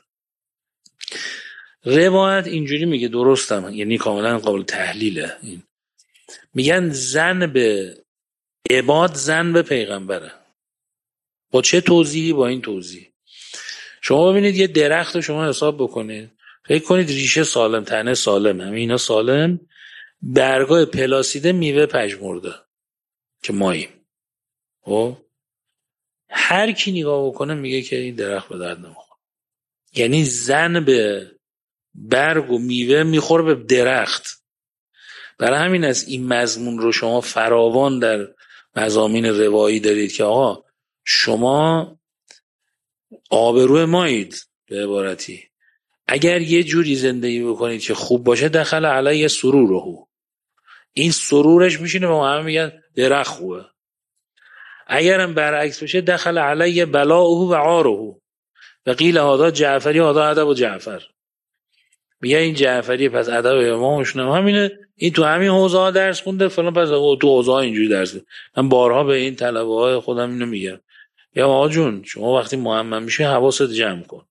روایت اینجوری میگه، درستم، یعنی کاملا قابل تحلیله. این میگن زن به عباد زن به پیغمبره. با چه توضیحی؟ با این توضیح شما ببینید یه درخت رو شما حساب بکنید، فکر کنید ریشه سالم، تنه سالم، همه اینا سالم، برگای پلاسیده، میوه پژمرده که ماییم. خب هر کی نگاه بکنه میگه که این درخت به درد نمیخوره. یعنی زن به برگ و میوه میخوره به درخت. برای همین از این مضمون رو شما فراوان در مضامین روایی دارید که آقا شما آبروی مایید، به عبارتی اگر یه جوری زندگی بکنید که خوب باشه دخل علیه سروره، این سرورش میشینه و همه میگن درخت خوبه. اگرم برعکس بشه دخل علیه بلاؤه و عاره و قیل هذا جعفری هذا ادب و جعفر، میگه این جعفری پس ادب امامشون هم همینه، این تو همین حوزه ها درس خونده فلان، پس تو حوزه ها اینجوری درس خونده. من بارها به این طلبه های خودم اینو میگم، یا آقا جون شما وقتی معمم میشی حواست جمع کن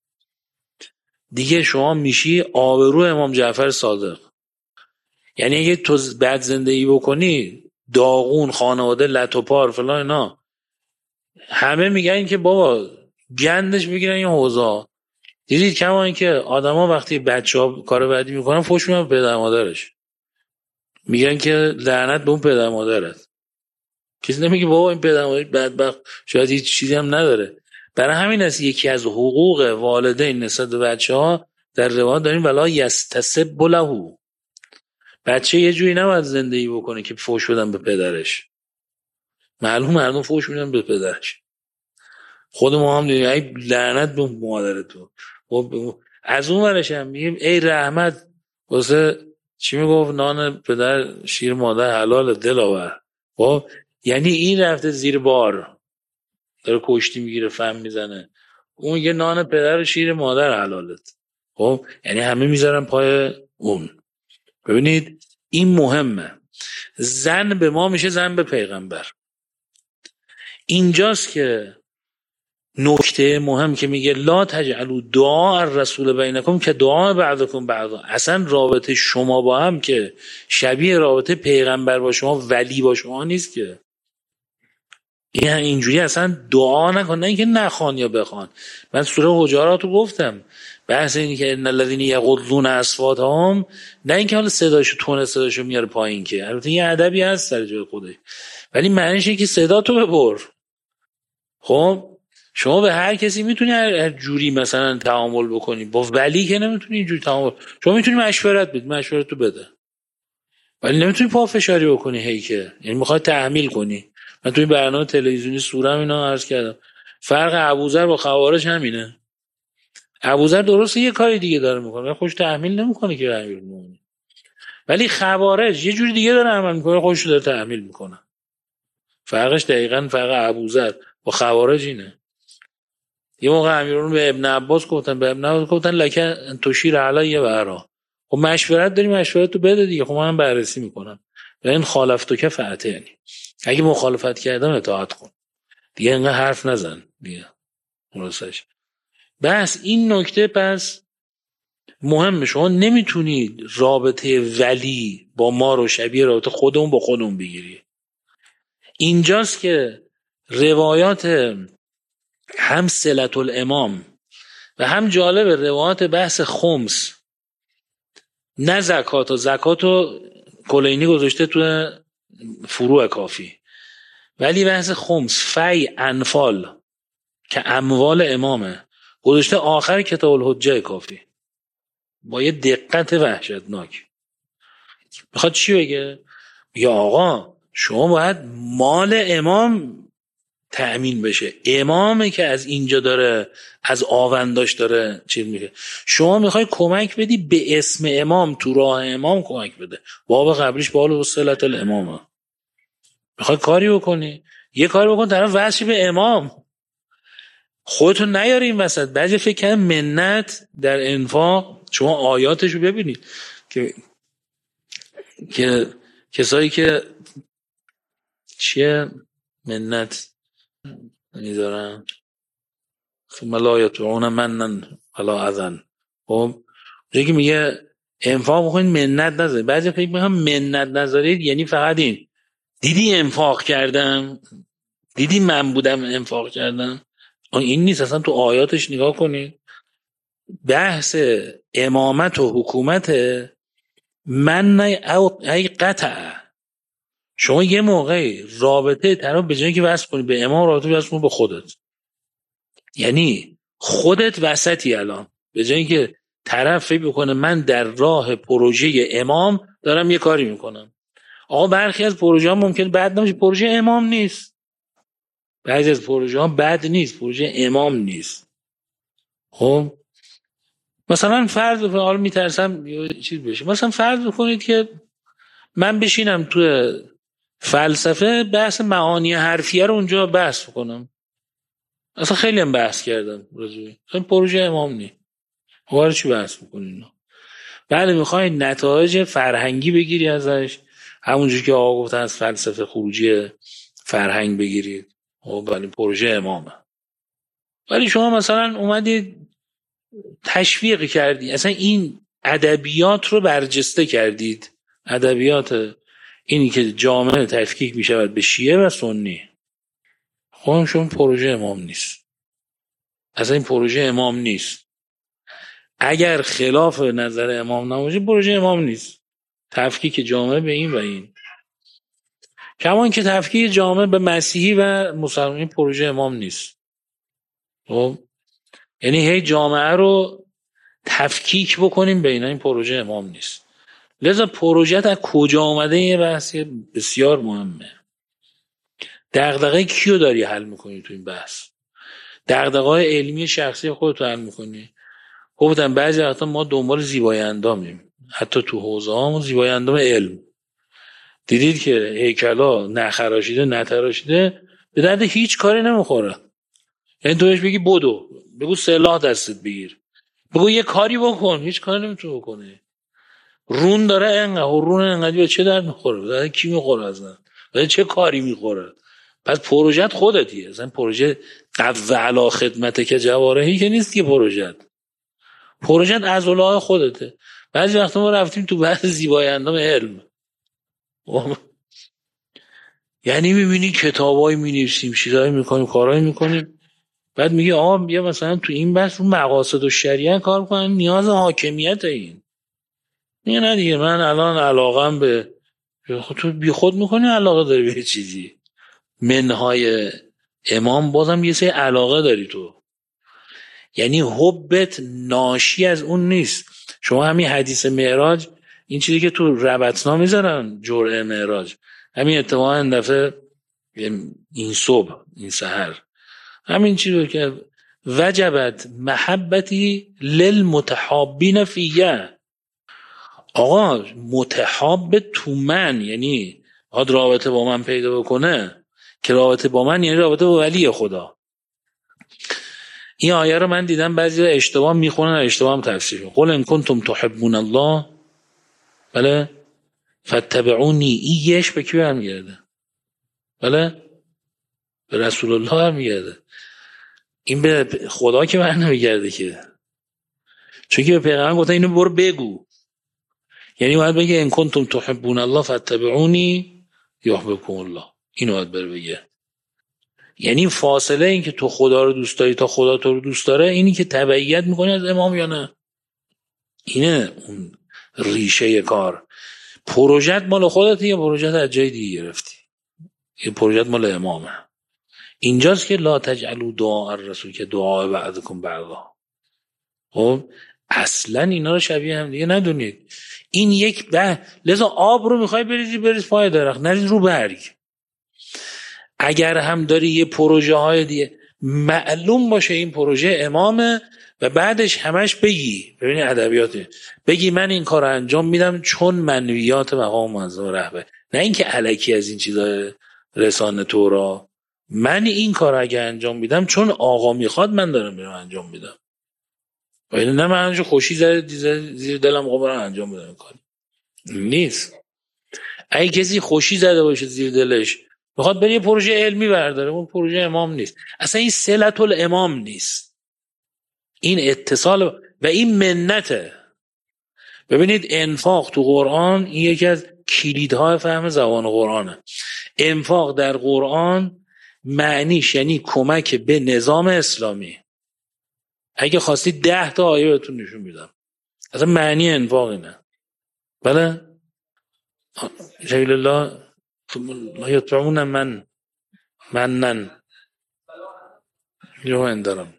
دیگه، شما میشی آبرو امام جعفر صادق. یعنی اگه تو بد زندگی بکنی، داغون، خانواده لت و پار فلان اینا، همه میگن که بابا گندش بگیرن این حوزه. دیدید کما اینکه آدما وقتی بچه‌ها کار بدی میکنن فوش میدن به پدر مادرش، میگن که لعنت به اون پدر مادرت. کسی نمیگه بابا این پدر مادر بدبخت شاید هیچ چیزی هم نداره. برای همین است یکی از حقوق والدین نسبت به بچه‌ها در روایت داریم ولا یستسب له، بچه یه جوری نباید زندگی بکنه که فوش بدن به پدرش. معلوم مردم فوش میدن به پدرش. خود ما هم دیگه ای لعنت به مادر تو. از اون ورش هم میگیم ای رحمت واسه چی میگفت نان پدر شیر مادر حلال دلاور. خب یعنی این رفته زیر بار داره کشتی میگیره فهم میزنه، اون یه نان پدر شیر مادر حلالت. خب یعنی همه میذارن پای اون. ببینید این مهمه. زن به ما میشه زن به پیغمبر. اینجاست که نکته مهم که میگه لا تجعلوا دعاء الرسول بینکم که دعاء بعضکم بعضا. اصلا رابطه شما با هم که شبیه رابطه پیغمبر با شما ولی با شما نیست که. این اینجوری اصلا دعا نکن، نه اینکه نخوان یا بخوان. من سوره حجرات رو گفتم، بحث اینی که ان الذين یغضون اصواتهم، نه اینکه حالا صداشو تون صداشو میاره پایین، که البته یه ادبی هست در جای خودش، ولی معنیش اینه که صدا تو ببر. خب شما به هر کسی میتونی هر جوری مثلا تعامل بکنی، با ولی که نمیتونی اینجوری تعامل. شما میتونی مشورت بدی، مشورت تو بده، ولی نمیتونی پافشاری بکنی هی که، یعنی میخوای تحمیل کنی. من توی برنامه تلویزیونی سورم اینا عرض کردم فرق ابوذر با خوارج همینه. ابوذر درسته یه کاری دیگه داره میکنه، خوش تحمیل نمیکنه که امیر المومنین، ولی خوارج یه جوری دیگه داره عمل میکنه، خوش داره تحمیل میکنه. فرقش دقیقاً فرق ابوذر با خوارج اینه. یه موقع امیرون به ابن عباس گفتن، به ابن عباس گفتن لکه تشیر علیه برا. خب مشورت داری، مشورت تو بده دیگه. خب من بررسی میکنم و این خالفتو که فعته، یعنی اگه مخالفت کردم اطاعت کن دیگه، اینقدر حرف نزن دیگه. درستش بس این نکته پس مهمه. شما نمیتونید رابطه ولی با ما رو شبیه رابطه خودمون با خودمون بگیری. اینجاست که روایات هم صلت الامام و هم جالب روایات بحث خمس، نه زکات و زکات و کلینی گذاشته تو فروع کافی، ولی بحث خمس، فی، انفال که اموال امامه گذاشته آخر کتاب الحجه کافی با یه دقت وحشتناک. میخواد چی بگه؟ یا آقا شما باید مال امام تأمین بشه، امامه که از اینجا داره از آونداش داره چیز میگه، شما میخوای کمک بدی به اسم امام تو راه امام کمک بده، باب قبلیش بال و صلت الامامه. میخوای کاری بکنی یه کاری بکن طرف واسه به امام، خودتون نیاری این وسط. بعضی فکر کنن منت در انفاق، شما آیاتشو ببینید که که کسایی که چیه منت میذارن ثم لا یطعون منن ولا اذن. خب یکی میگه انفاق بکنید منت نذارید، بعضی فکر میکنن منت نذارید یعنی فقط این دیدی انفاق کردم، دیدی من بودم انفاق کردم. این نیست اصلا. تو آیاتش نگاه کنید، بحث امامت و حکومت من ای قطع. شما یه موقعی رابطه طرف به جایی که وصل کنی به امام، رابطه وصل کنی به خودت، یعنی خودت وسطی. الان به جایی که طرف فکر بکنه من در راه پروژه امام دارم یه کاری میکنم. آقا برخی از پروژه ها ممکنه بد نباشه، پروژه امام نیست. بعضی از پروژه ها بد نیست، پروژه امام نیست. خب مثلا فرض بکنید، حالا میترسم یه چیز بشه، مثلا فرض بکنید که من بشینم تو فلسفه بحث معانی حرفیه رو اونجا بحث بکنم، اصلا خیلی هم بحث کردم راجع به این پروژه امام نی، وارد چی بحث بکنین؟ بله میخوای نتایج فرهنگی بگیری ازش، همونجور که آقا گفتن از فلسفه خروجی فرهنگ بگیرید، خب ولی پروژه امامه. ولی شما مثلا اومدید تشویق کردی، اصلا این ادبیات رو برجسته کردید، ادبیات اینی که جامعه تفکیک می شود به شیعه و سنی. خب شما پروژه امام نیست، اصلا این پروژه امام نیست. اگر خلاف نظر امام نباشه پروژه امام نیست. تفکیک جامعه به این و این، کمان که تفکیک جامعه به مسیحی و مسلمانی پروژه امام نیست. خب یعنی هی جامعه رو تفکیک بکنیم به اینا، این پروژه امام نیست. لذا پروژه از کجا آمده یه بحثی بسیار مهمه. دغدغه کیو داری حل میکنی تو این بحث؟ دغدغه‌های علمی شخصی خودت حل میکنی؟ گفتم بعضی وقتا ما دنبال زیبای اندامیم، حتی تو حوزه هامون زیبای اندام علم. دیدید که هیکلا نخراشیده نتراشیده به درد هیچ کاری نمیخوره. یعنی تو بهش بگی بدو، بگو سلاح دستت بگیر، بگو یه کاری بکن، هیچ کاری نمیتونه بکنه. رون داره انقدر رون انقدر به چه درد میخوره؟ به درد کی میخوره اصلا؟ به چه کاری میخوره؟ پس پروژت خودتیه. اصلا پروژه قو علا خدمت که جوارحی که نیست که پروژت. پروژت عضلات خودته. بعضی وقتا ما رفتیم تو بحث زیبای اندام علم. یعنی میبینی کتابایی مینویسیم، چیزایی میکنیم، کارایی میکنیم، بعد میگه آقا بیا مثلا تو این بحث رو مقاصد و شریعه کار کنن، نیاز حاکمیت این. میگه نه دیگه من الان علاقم به خود، تو بی خود میکنی علاقه داری به چیزی. منهای امام بازم یه سری علاقه داری تو، یعنی حبت ناشی از اون نیست. شما همین حدیث معراج، این چیزی که تو ربطنا میذارن جرعه معراج، همین اتفاقا این دفعه این صبح این سحر همین چیزی که وجبت محبتی للمتحابین فیه. آقا متحاب تو من، یعنی هاد رابطه با من پیدا بکنه، که رابطه با من یعنی رابطه با ولی خدا. این آیه رو من دیدم بعضی اشتباه میخونن، اشتباه هم تفسیر میکنن. قل ان کنتم تحبون الله بله فاتبعونی. این یش به کی برمیگرده؟ بله به رسول الله برمیگرده، این به خدا که برنمیگرده که، چون که به پیغمبر گفتن اینو برو بگو. یعنی باید بگه ان کنتم تحبون الله فاتبعونی یحببکم الله، اینو باید بره بگه. یعنی فاصله این که تو خدا رو دوست داری تا خدا تو رو دوست داره، اینی که تبعیت میکنی از امام یا نه. اینه اون ریشه کار. پروژت مال خودت یا پروژت از جای دیگه گرفتی؟ این پروژت مال امامه. اینجاست که لا تجعلوا دعاء الرسول که دعاء بعضکم بعضا. خب اصلا اینا رو شبیه هم دیگه ندونید. این یک به لذا آب رو میخوای بریزی بریز پای درخت، نریز رو برگ. اگر هم داری یه پروژه های دیگه معلوم باشه این پروژه امامه و بعدش همش بگی، ببینی ادبیاته، بگی من این کار انجام میدم چون منویات مقام معظم رهبر، نه اینکه الکی از این چیزا رسانه تو را. من این کار اگه انجام میدم چون آقا میخواد من دارم میرم انجام میدم، ولی نه من همش خوشی زده زیر دلم قبرم انجام میدم. کار نیست. اگه کسی خوشی زده باشه زیر دلش میخواد بره یه پروژه علمی برداره، اون پروژه امام نیست. اصلا این صلت الامام نیست، این اتصال و این منته. ببینید انفاق تو قرآن این یکی از کلیدهای فهم زبان قرآنه. انفاق در قرآن معنیش یعنی کمک به نظام اسلامی. اگه خواستید ده تا آیه بهتون نشون میدم اصلا معنی انفاق اینه. بله جلیل الله لا یطعمون من منن یو اندارم،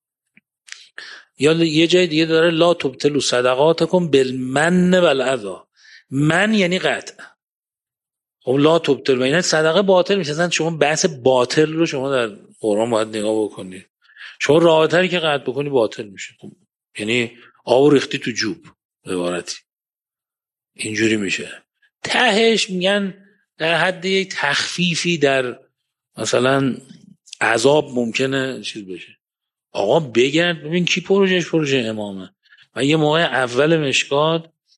یا یه جای دیگه داره لا تبطلوا صدقاتکم بالمن والاذی. من یعنی قطع. خب لا تبطلوا یعنی صدقه باطل میشه. اصلا شما بحث باطل رو شما در قرآن باید نگاه بکنید. شما راحت‌تری که قطع بکنی باطل میشه. خب یعنی آب ریختی تو جوب، به عبارتی اینجوری میشه. تهش میگن در حد یک تخفیفی در مثلا عذاب ممکنه چیز بشه. آقا بگرد ببین کی پروژهش پروژه امامه. من یه موقع اول مشکات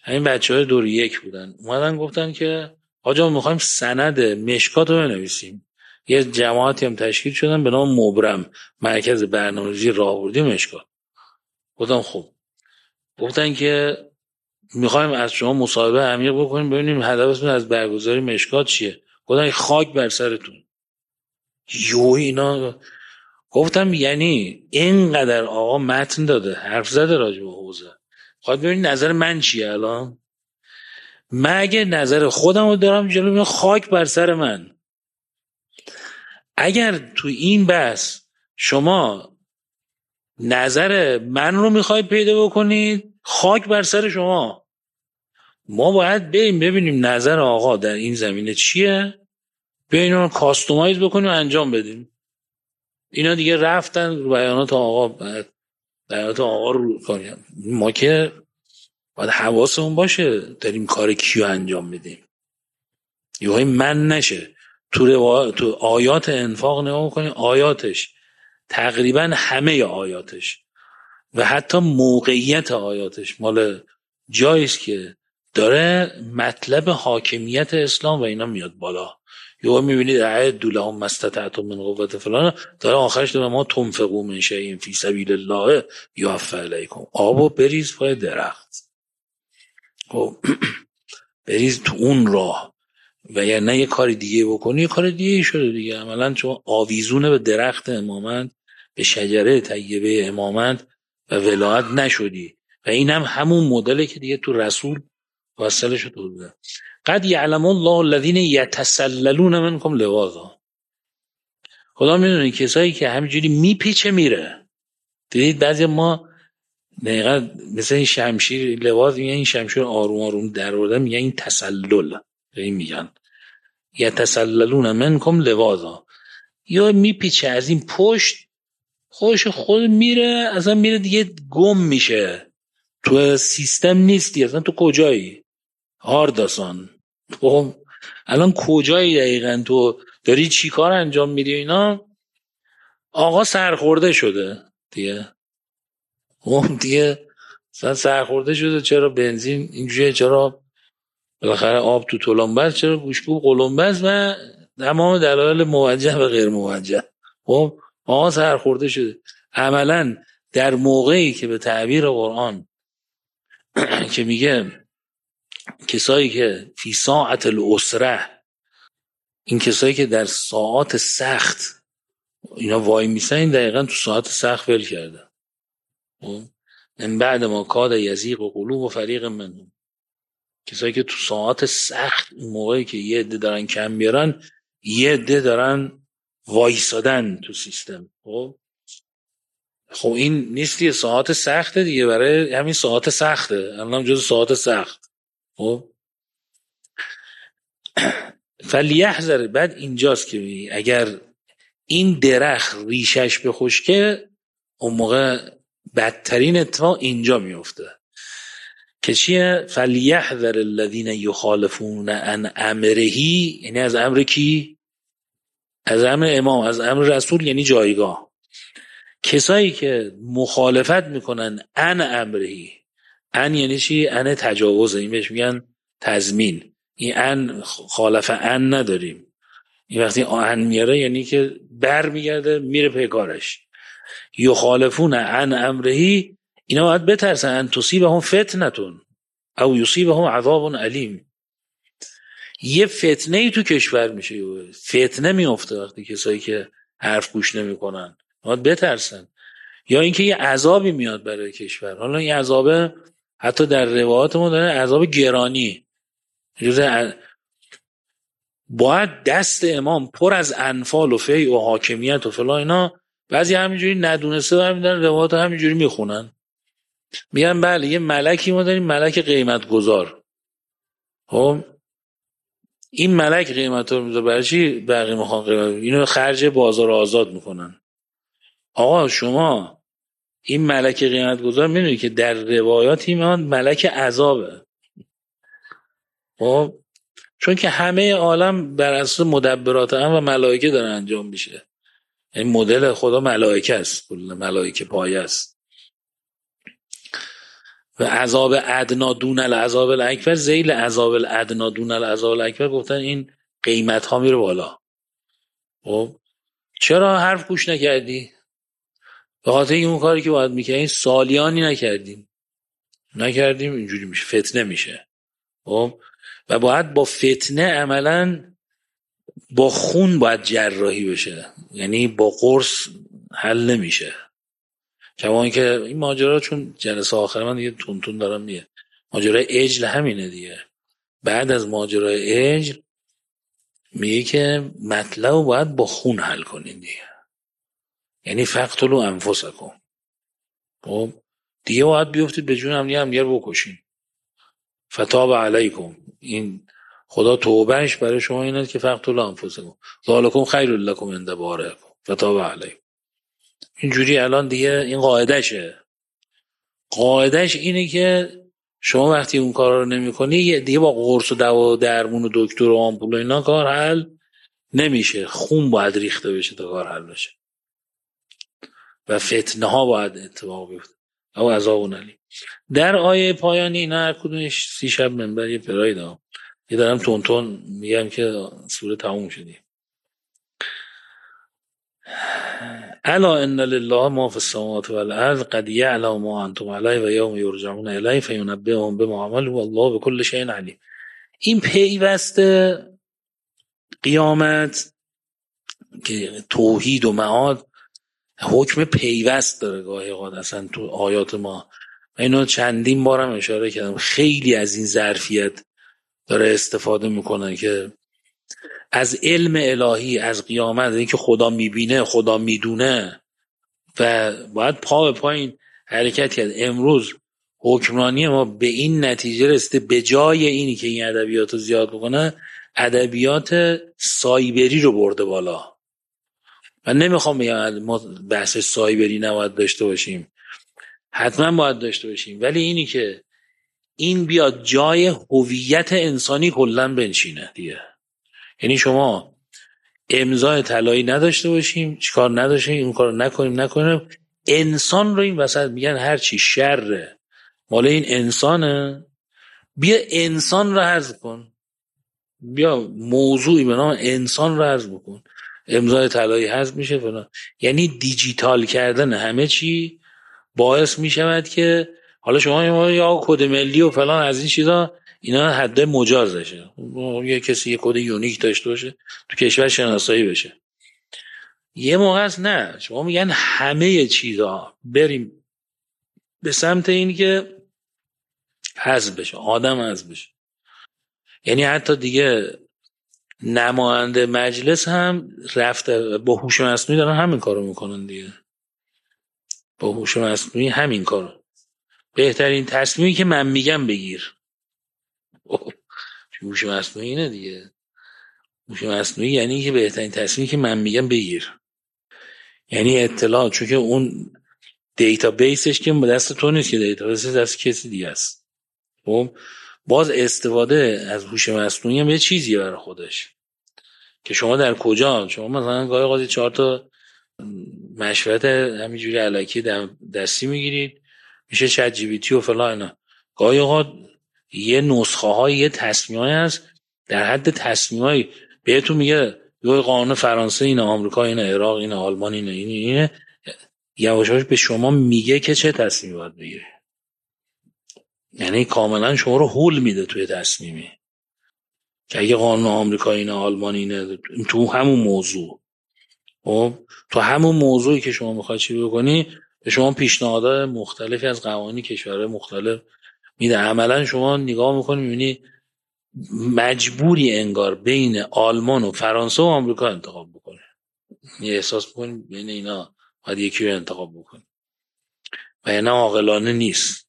همین بچهای دور یک بودن، اومدن گفتن که آقا ما میخوایم سند مشکات رو بنویسیم. یه جماعتی هم تشکیل شدن به نام مبرم، مرکز برنامه‌ریزی راهبردی مشکات. گفتم خب، گفتن که میخوایم از شما مصاحبه عمیق بکنیم ببینیم هدفتون از برگزاری مشکات چیه. گفتن خاک بر سرتون. یو اینا گفتم یعنی اینقدر آقا متن داده، حرف زده راجع به حوزه، خواهد ببینید نظر من چیه. الان من اگه نظر خودم رو دارم جلو میاد خاک بر سر من. اگر تو این بحث شما نظر من رو میخواید پیدا بکنید خاک بر سر شما. ما باید بریم ببینیم نظر آقا در این زمینه چیه، بیاین اون کاستومایز بکنیم و انجام بدیم. اینا دیگه رفتن رو بیانات آقا، بعد بیانات آقا رو کنیم. ما که باید حواسمون باشه داریم کار کیو انجام بدیم. یه من نشه تو روا... تو آیات انفاق نگاه کنیم، آیاتش تقریبا همه آیاتش و حتی موقعیت آیاتش مال جاییست که داره مطلب حاکمیت اسلام و اینا میاد بالا. یهو میبینید اعدوا لهم ما استطعتم من قوة فلان، داره آخرش داره ما تنفقوا من شیء فی سبیل الله یوفی الیکم. آبو بریز پای درخت، خب بریز تو اون راه، و یا نه یه کار دیگه بکنی یه کار دیگه شده دیگه. عملا چون آویزونه به درخت امامت، به شجره طیبه امامت و ولایت نشدی. و این هم همون مدله که دیگه تو رسول وصله شده بوده. قد یعلم الله الذین یتسللون منکم لواذا. خدا میدونه کسایی که همینجوری میپیچه میره. دیدید بعضی ما دقیقا مثل این شمشیر لواذ میگن، این شمشیر آروم آروم در آورده میگن این تسلل، این میگن یتسللون منکم لواذا، یا میپیچه از این پشت خوش خود میره، اصلا میره دیگه گم میشه تو سیستم نیستی، اصلا تو کجایی هارداسان؟ تو الان کجایی دقیقا؟ تو داری چی کار انجام میدی؟ اینا آقا سرخورده شده دیگه. اون دیگه سرخورده شده. چرا بنزین اینجوریه؟ چرا بالاخره آب تو تلمبز؟ چرا گوشت‌کوب قلمبز؟ و تمام دلایل موجه و غیر موجه. خب آقا سرخورده شده. عملا در موقعی که به تعبیر قرآن که میگه کسایی که فی ساعت العسره، این کسایی که در ساعات سخت اینا وای میسن، این دقیقا تو ساعت سخت ول کرده. من بعد ما کاد یزیغ و قلوب و فریق منهم، کسایی که تو ساعات سخت، موقعی که یه عده دارن کم بیارن، یه عده دارن وایسادن تو سیستم. خب خب این نیستی ساعت سخته دیگه، برای همین ساعت سخته، الان جز ساعت سخت. خب فلیحذر. بعد اینجاست که اگر این درخت ریشش بخشکه، اون موقع بدترین اتفاق اینجا میفته که چیه؟ فلیحذر الذین یخالفون عن امره، یعنی از امر کی؟ از امر امام، از امر رسول، یعنی جایگاه. کسایی که مخالفت میکنن عن امره، عن یعنی چی؟ عن تجاوز، این بهش میگن تضمین. این عن خالف عن نداریم. این وقتی عن میاره یعنی که بر میگرده میره پیکارش. یخالفون عن امره، اینا باید بترسن ان تصیبهم فتنتون او یصیبهم عذاب علیم. یه فتنه ای تو کشور میشه، فتنه میفته وقتی کسایی که حرف گوش نمیکنن باید بترسن، یا اینکه یه عذابی میاد برای کشور. حالا این عذابه حتی در روایات ما داره عذاب گرانی. باید دست امام پر از انفال و فیع و حاکمیت و فلان اینا. بعضی همینجوری ندونسته برمیدن روایات همینجوری میخونن، میگن بله یه ملکی ما داریم، ملک قیمت گذار. خب این ملک قیمت رو میذاره برای چی؟ بقیه میخوان قیمت، اینو خرج بازار آزاد میکنن. آقا شما این ملک قیمت گذار میدونی که در روایاتی میاد ملک عذابه. خب چون که همه عالم بر اساس مدبرات هم و ملائکه داره انجام میشه. این مدل خدا ملائکه است، کل ملائکه پایه است. و عذاب ادنا دون العذاب الاکبر، ذیل عذاب الادنا دون العذاب الاکبر گفتن این قیمت ها میره بالا. خب چرا حرف گوش نکردی؟ به خاطر اون کاری که باید میکنی سالیانی نکردیم نکردیم اینجوری میشه، فتنه میشه. خب و باید با فتنه عملا با خون باید جراحی بشه، یعنی با قرص حل نمیشه. کما اینکه این ماجرا چون جلسه آخر من دیگه تون دارم دیگه، ماجرای عجل همینه دیگه. بعد از ماجرای عجل میگه که مطلب رو باید با خون حل کنین دیگه، یعنی فقتلوا انفسکم. خب دیگه باید بیفتید به جون هم دیگه هم دیگه بکشین. فتاب علیکم، این خدا توبهش برای شما اینه که فقتلوا انفسکم ذالکم خیر لکم عند بارئکم فتاب علیکم. اینجوری الان دیگه این قاعدشه. قاعدش اینه که شما وقتی اون کارا رو نمی‌کنی دیگه با قرص و دوا و درمون و دکتر و آمپول و اینا کار حل نمیشه. خون باید ریخته بشه تا کار حل بشه و فتنه ها باید اتفاق بیفته. او عذاب علی. در آیه پایانی اینا هر کدومش سی شب منبر یه پراید ها. یه دارم تون تون میگم که سوره تموم شدی. الا ان لله ما فی السماوات والارض قد یعلم ما انتم علیه و یوم یرجعون الیه فینبئهم بما عملوا والله بكل شیء علیم. این پیوسته قیامت که توحید و معاد حکم پیوست داره گاهی اوقات اصلا تو آیات ما. اینو چندین بارم اشاره کردم، خیلی از این ظرفیت داره استفاده میکنه که از علم الهی، از قیامت، این که خدا میبینه، خدا میدونه و باید پا به پایین حرکت کرد. امروز حکمرانی ما به این نتیجه رسیده به جای اینی که این ادبیات رو زیاد بکنه ادبیات سایبری رو برده بالا. من نمیخوام بگم ما بحث سایبری نباید داشته باشیم، حتما باید داشته باشیم، ولی اینی که این بیاد جای هویت انسانی کلا بنشینه دیگه. یعنی شما امضای طلایی نداشته باشیم، چیکار نداشتیم، اون کارو نکنیم نکنیم انسان رو این وسط میگن هر چی شره مال این انسانه، بیا انسان رو حذف کن، بیا موضوعی به نام انسان رو حذف بکن، امضای طلایی حذف میشه فلان. یعنی دیجیتال کردن همه چی باعث میشود که حالا شما یا کد ملی و فلان از این چیزا اینا حد مجازشه، یه کسی یه کد یونیک داشته باشه تو کشور شناسایی بشه. یه موقع است نه، شما میگن همه چیزا بریم به سمت این که حذف بشه، آدم حذف بشه. یعنی حتی دیگه نماینده مجلس هم رفته با هوش مصنوعی دارن همین کارو میکنن دیگه، با هوش مصنوعی همین کارو. بهترین تصمیمی که من میگم بگیر. هوش مصنوعی اینه دیگه، هوش مصنوعی یعنی که بهترین تصمیمی که من میگم بگیر، یعنی اطلاع، چون که اون دیتابیسش که دست تو نیست، که دیتابیسش دست کسی دیگه است. خب باز استفاده از هوش مصنوعی هم یه چیزیه برای خودش که شما در کجا، شما مثلا گاهی اوقات چهار تا مشورت همینجوری الکی دستی میگیرید میشه چت جی پی تی و فلان اینا، گاهی اوقات یه نسخه های یه تصمیمایی هست در حد تصمیمایی بهتون میگه یه قانون فرانسه اینه، آمریکا اینه، عراق اینه، آلمان اینه، اینه اینه، یواش یواش به شما میگه که چه تصمیمی باید بگیری. یعنی کاملا شما رو هول میده توی تصمیمی که اگه قانون آمریکا اینه، آلمان اینه، تو همون موضوع، خب تو همون موضوعی که شما میخواد چی بکنی به شما پیشنهادات مختلفی از قوانین کشورهای مختلف میده. عملا شما نگاه میکنی میبینی مجبوری انگار بین آلمان و فرانسه و آمریکا انتخاب بکنی، یه احساس میکنی بین اینا باید یکی رو انتخاب بکنی و اینا عاقلانه نیست.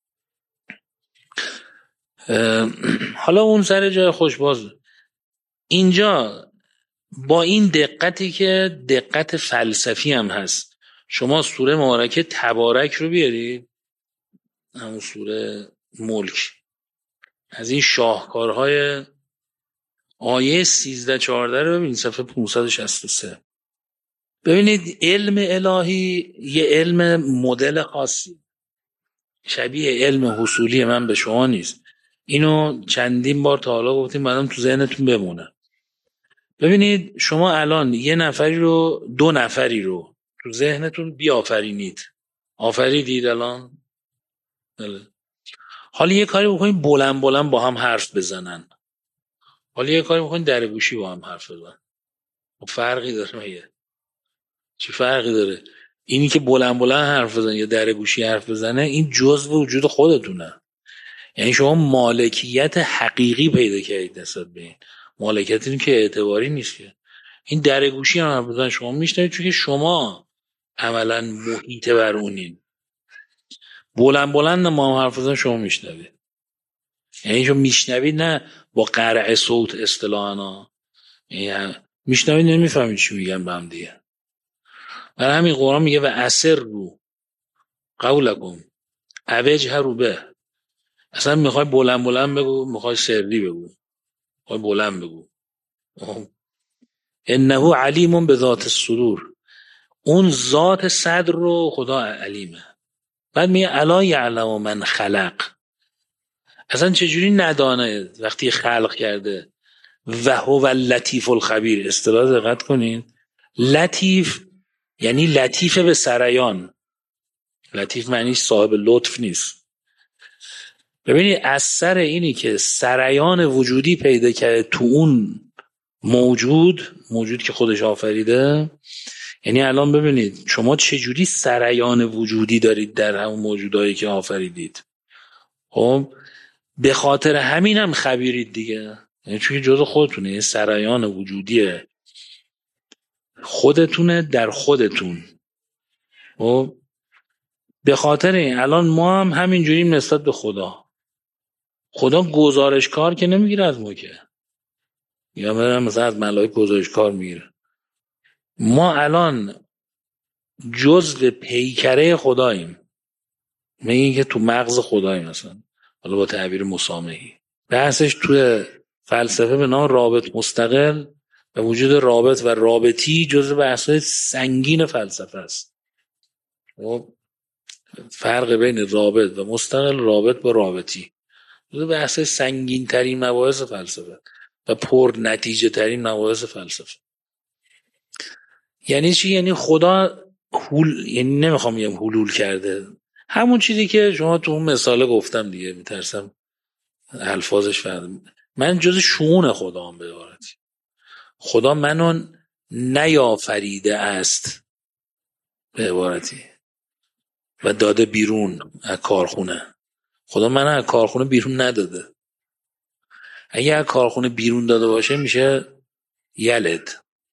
حالا اون سر جای خوشباز اینجا با این دقتی که دقت فلسفی هم هست، شما سوره مبارکه تبارک رو بیارید، همون سوره ملک، از این شاهکارهای آیه سیزده چهارده رو ببینید، صفحه پانصد و شصت و سه. ببینید علم الهی یه علم مدل خاصی، شبیه علم حصولی من به شما نیست. اینو چندین بار تا حالا گفتیم، بعدم تو ذهنتون بمونه. ببینید شما الان یه نفری رو دو نفری رو تو ذهنتون بیافرینید. آفریدید الان؟ بله. حالا یه کاری بکنید بلند بلند با هم حرف بزنن. حالا یه کاری بکنید در گوشی با هم حرف بزنن. فرقی داره مگه؟ چی فرقی داره؟ اینی که بلند بلند حرف بزنه یا در گوشی حرف بزنه، این جزء وجود خودتونه. یعنی شما مالکیت حقیقی پیدا کردید نسبت به این. مالکیت این که اعتباری نیست که. این در گوشی هم حرف بزنن شما میشنوید، چون که شما عملا محیط بر اونین. بلند بلند ما هم حرف بزنن شما میشنوید. یعنی شما میشنوید نه با قرع صوت اصطلاحاً، یعنی میشنوید نمیفهمید چی میگن به هم دیگه. برای همین قرآن میگه و اثر رو قولکم اوجهروا به. اصلا میخوای بلند بلند بگو، میخوای سری بگو، میخوای بلند بگو. انه علیم به ذات الصدور. اون ذات صدر رو خدا علیمه. بعد میگه الا یعلم من خلق. اصلا چجوری ندانه وقتی خلق کرده؟ و هو اللطیف الخبیر. اصطلاح دقت کنین، لطیف یعنی لطیف به سریان. لطیف معنیش صاحب لطف نیست. ببینید اثر اینی که سریان وجودی پیدا کرده تو اون موجود موجود که خودش آفریده. یعنی الان ببینید شما چجوری سریان وجودی دارید در همون موجودایی که آفریدید. خب به خاطر همین هم خبیرید دیگه، یعنی چون جزء خودتونه. یه سریان وجودی خودتونه در خودتون. خب به خاطر این الان ما هم همینجوری نسبت به خدا. خدا گزارش کار که نمیگیره از ما که، یا مثلا مثلا از ملائکه گزارش کار میگیره. ما الان جزء پیکره خداییم. میگن که تو مغز خداییم مثلا، حالا با تعبیر مسامحی. بحثش توی فلسفه به نام رابط مستقل و وجود رابط و رابطی جزء بحث‌های سنگین فلسفه است. خب فرق بین رابط و مستقل، رابط با رابطی، جزء بحث‌های سنگین ترین مباحث فلسفه و پر نتیجه ترین مباحث فلسفه. یعنی چی؟ یعنی خدا حول، یعنی نمیخوام بگم حلول کرده، همون چیزی که شما تو اون مثاله گفتم دیگه، میترسم الفاظش فرق. من جز شؤون خدا هم به عبارتی، خدا منو نیافریده است به عبارتی و داده بیرون از کارخونه. خدا منو از کارخونه بیرون نداده. اگه از کارخونه بیرون داده باشه میشه یلد.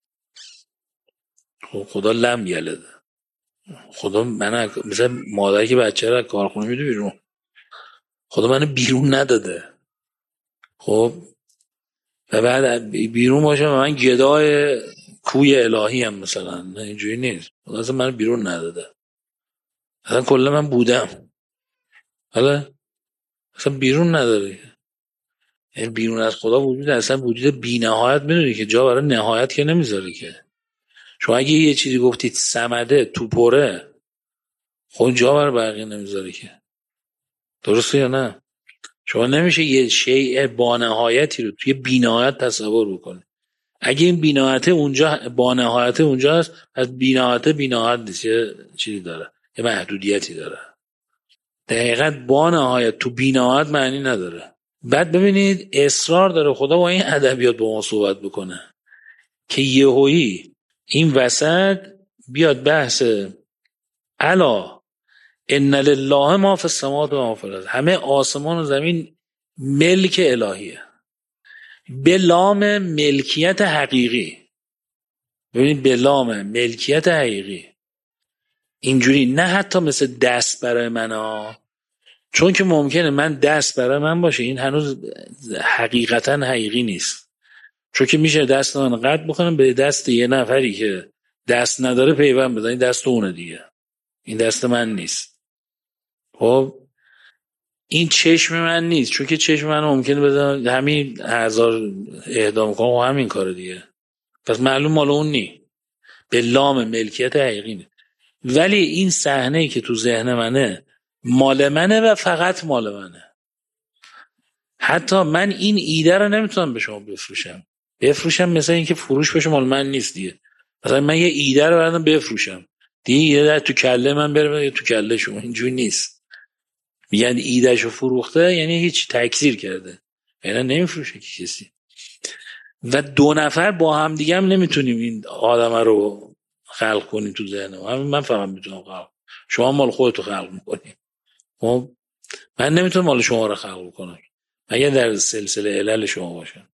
خدا لم یلد. خدا منو مثلا مادری که بچه رو از کارخونه میده بیرون، خدا منو بیرون نداده. خب و بعد بیرون باشه و من گدای کوی الهی هم مثلا، نه اینجوری نیست. خدا اصلا منو بیرون نداده، اصلا کلا من بودم، حالا اصلا بیرون نداره. این بیرون از خدا وجود اصلا وجود بی نهایت، میدونی که جا برای نهایت که نمیذاره که. شما اگه یه چیزی گفتید صمده تو پره، خب جا برای بقیه نمیذاره که، درسته یا نه؟ شما نمیشه یه شیء با نهایتی رو توی بی نهایت تصور بکنی. اگه این بی نهایت اونجا با نهایت اونجا هست، از بی نهایت بی نهایت نیست، یه چیزی داره، یه محدودیتی داره. دقیقاً با نهایت تو بی نهایت معنی نداره. بعد ببینید اصرار داره خدا با این ادبیات با ما صحبت بکنه که یهویی این وسط بیاد بحث الا ان لله ما فی السماوات و ما فی الارض، همه آسمان و زمین ملک الهیه به لام ملکیت حقیقی. ببینید به لام ملکیت حقیقی، اینجوری نه حتی مثل دست برای من ها، چون که ممکنه من دست برای من باشه، این هنوز حقیقتا حقیقی نیست، چون که میشه دست من قطع بکنم به دست یه نفری که دست نداره پیوند بزنم، این دست اونه دیگه، این دست من نیست. خب این چشم من نیست، چون که چشم من ممکنه بزنم همین هزار اعدام کنم و همین کار دیگه، پس معلوم مال اون نی، به لام ملکیت حقیقی نی. ولی این صحنه‌ای که تو ذهن منه مال منه و فقط مال منه. حتی من این ایده رو نمیتونم به شما بفروشم. بفروشم مثلا اینکه فروش بشه مال من نیست دیگه. مثلا من یه ایده رو بردم بفروشم دیگه، یه تو کله من بره یا تو کله شما، اینجوری نیست. میگن ایدهشو فروخته یعنی هیچ تکثیر کرده، یعنی نمیفروشه که کسی. و دو نفر با هم دیگه هم نمیتونیم این آدم رو خلق کنیم تو ذهنم. همین من فقط میتونم خلق، شما مال خودتو خلق میکنی. خب من نمیتونم مال شما رو خلق کنم مگر در سلسله علل شما باشم.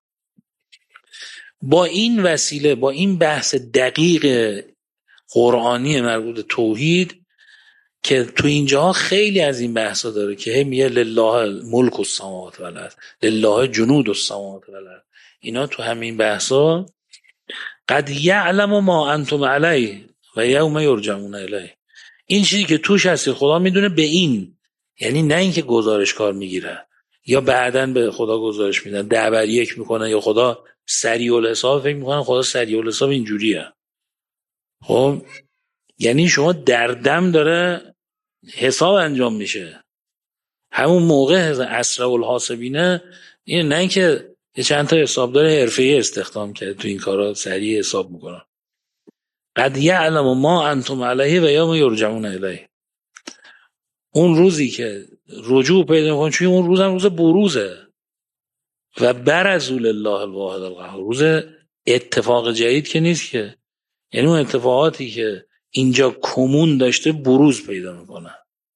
با این وسیله، با این بحث دقیق قرآنی مربوط توحید که تو اینجاها خیلی از این بحثا داره که هی میگه لله ملک السماوات و الارض، لله جنود السماوات و الارض، اینا تو همین بحثا قد یعلم ما انتم علیه و یوم یرجعون الیه، این چیزی که توش هستی خدا میدونه. به این یعنی نه اینکه گزارش کار میگیره یا بعدن به خدا گزارش میدن ده بر یک میکنه یا خدا سریع الحساب فکر میکنن خدا سریع الحساب اینجوریه. خب یعنی شما در دم داره حساب انجام میشه، همون موقع اسرع الحاسبینه. این نه اینکه یه چند تا حسابدار حرفه‌ای استخدام کرده تو این کارا سریع حساب میکنن. قد یعلم ما انتم علیه و یوم یرجعون الیه، اون روزی که رجوع پیدا میکنن، چون اون روز هم روز بروزه و برزوا لله الواحد القهار، روز اتفاق جدید که نیست که، یعنی اون اتفاقاتی که اینجا کمون داشته بروز پیدا میکنه.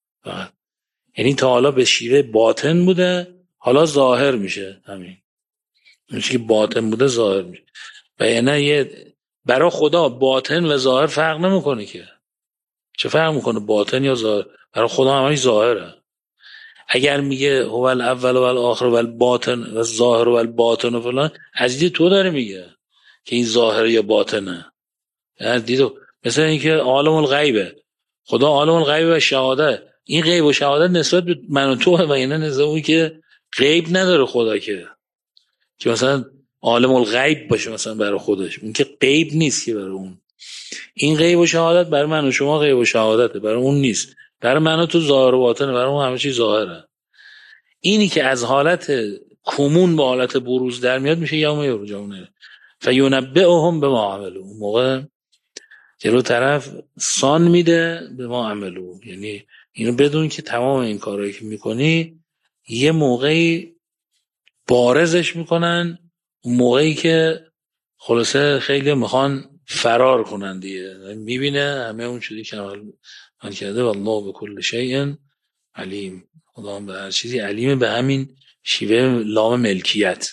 یعنی تا حالا به شیوه باطن بوده حالا ظاهر میشه، همین اون چیزی که باطن بوده ظاهر میشه. و یعنی یه برای خدا باطن و ظاهر فرق نمیکنه که، چه فرق میکنه باطن یا ظاهر؟ برای خدا همش ظاهره. اگر میگه هو الاول و الاخر و الباطن و الظاهر و الباطن و فلان، از دید تو داره میگه که این ظاهر یا باطنه، از دید مثل اینکه عالم الغیبه، خدا عالم الغیب و شهادت، این غیب و شهادت نسبت به من و تو و اینا نسبت که غیب نداره خدا که که مثلا عالم الغیب باشه مثلا برای خودش، این که غیب نیست که برای اون. این غیب و شهادت برای من و شما غیب و شهادته، برای اون نیست. برای من و تو ظاهر و باطنه، برای اون همه چیز ظاهره. اینی که از حالت کمون به حالت بروز در میاد میشه یوم یرجعون فینبئهم بما عملوا. اون موقع جلو طرف سان میده به ما عملو، یعنی اینو بدون که تمام این کارهایی که میکنی یه موقعی بارزش میکنن، اون موقعی که خلاصه خیلی میخوان فرار کنن دیگه، میبینه همه اون چیزی که عمل کرده والله بكل شیء علیم، خدا به هر چیزی علیمه، به همین شیوه لام ملکیت.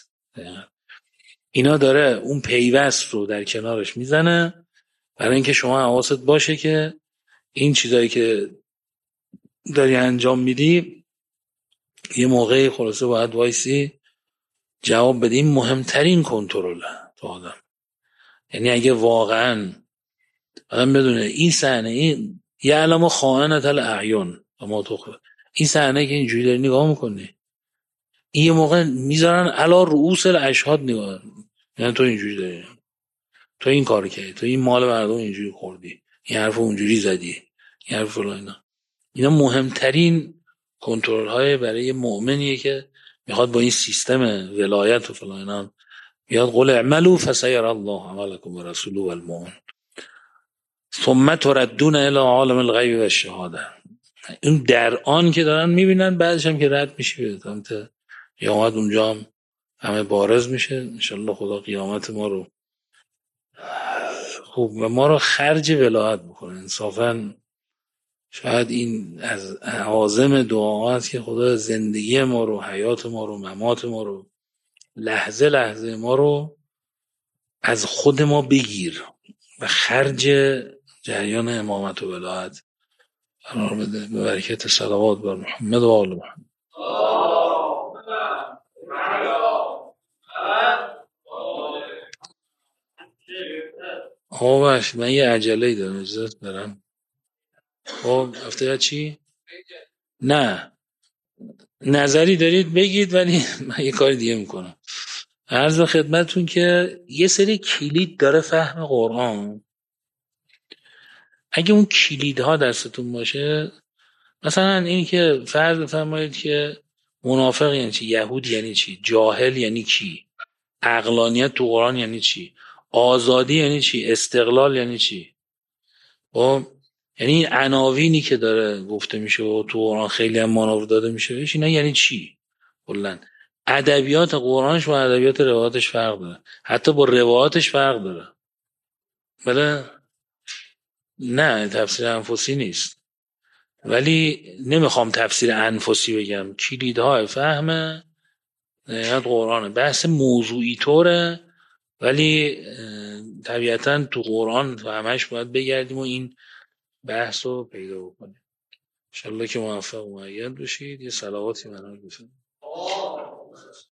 اینا داره اون پیوست رو در کنارش میزنه برای اینکه شما حواست باشه که این چیزایی که داری انجام میدی یه موقعی خلاصه باید وایسی جواب بدی. این مهمترین کنترله تو آدم. یعنی اگه واقعا آدم بدونه این صحنه، این یعلم خائنة الاعیان اما تو این صحنه که اینجوری داری نگاه میکنی، این یه موقع میذارن علی رؤوس الاشهاد نگاه، یعنی تو اینجوری داری، تو این کار کردی، تو این مال مردم اینجوری خوردی، این حرف اونجوری زدی، این حرف فلان. اینا اینا مهمترین کنترل های برای مؤمنیه که میخواد با این سیستم ولایت و فلان اینا بیاد قل اعملوا فسيرى الله عملكم ورسوله والمؤمنون ثم تردون الى عالم الغیب و الشهاده. این در آن که دارن میبینن، بعدش هم که رد میشه تا قیامت، اونجا هم همه بارز میشه. انشالله خدا قیامت ما رو خوب و ما رو خرج ولایت بکنه. انصافا شاید این از اعاظم دعا است که خدا زندگی ما رو، حیات ما رو، ممات ما رو، لحظه لحظه ما رو از خود ما بگیر و خرج جریان امامت و ولایت قرار بده. به برکت صلوات بر محمد و آل محمد. آقا باش، من یه عجله‌ای دارم، اجازه برم. خب هفته بعد چی؟ نه نظری دارید بگید، ولی من یه کاری دیگه میکنم. عرض خدمتون که یه سری کلید داره فهم قرآن. اگه اون کلیدها دستتون باشه مثلا این که فرض بفرمایید که منافق یعنی چی، یهود یعنی چی، جاهل یعنی کی، عقلانیت تو قرآن یعنی چی، آزادی یعنی چی، استقلال یعنی چی. خب یعنی این عناوینی که داره گفته میشه و تو قرآن خیلی هم مانور داده میشه بهش، اینا یعنی چی کلا. ادبیات قرآنش با ادبیات روایاتش فرق داره، حتی با روایاتش فرق داره. بله. نه تفسیر انفسی نیست، ولی نمیخوام تفسیر انفسی بگم، کلیدهای فهم دقیقت قرآنه. بحث موضوعی طوره، ولی طبیعتا تو قرآن تو همش باید بگردیم و این بحث رو پیدا بکنیم. انشالله که موفق و مؤید بشید. یه صلواتی من رو بفرمایید.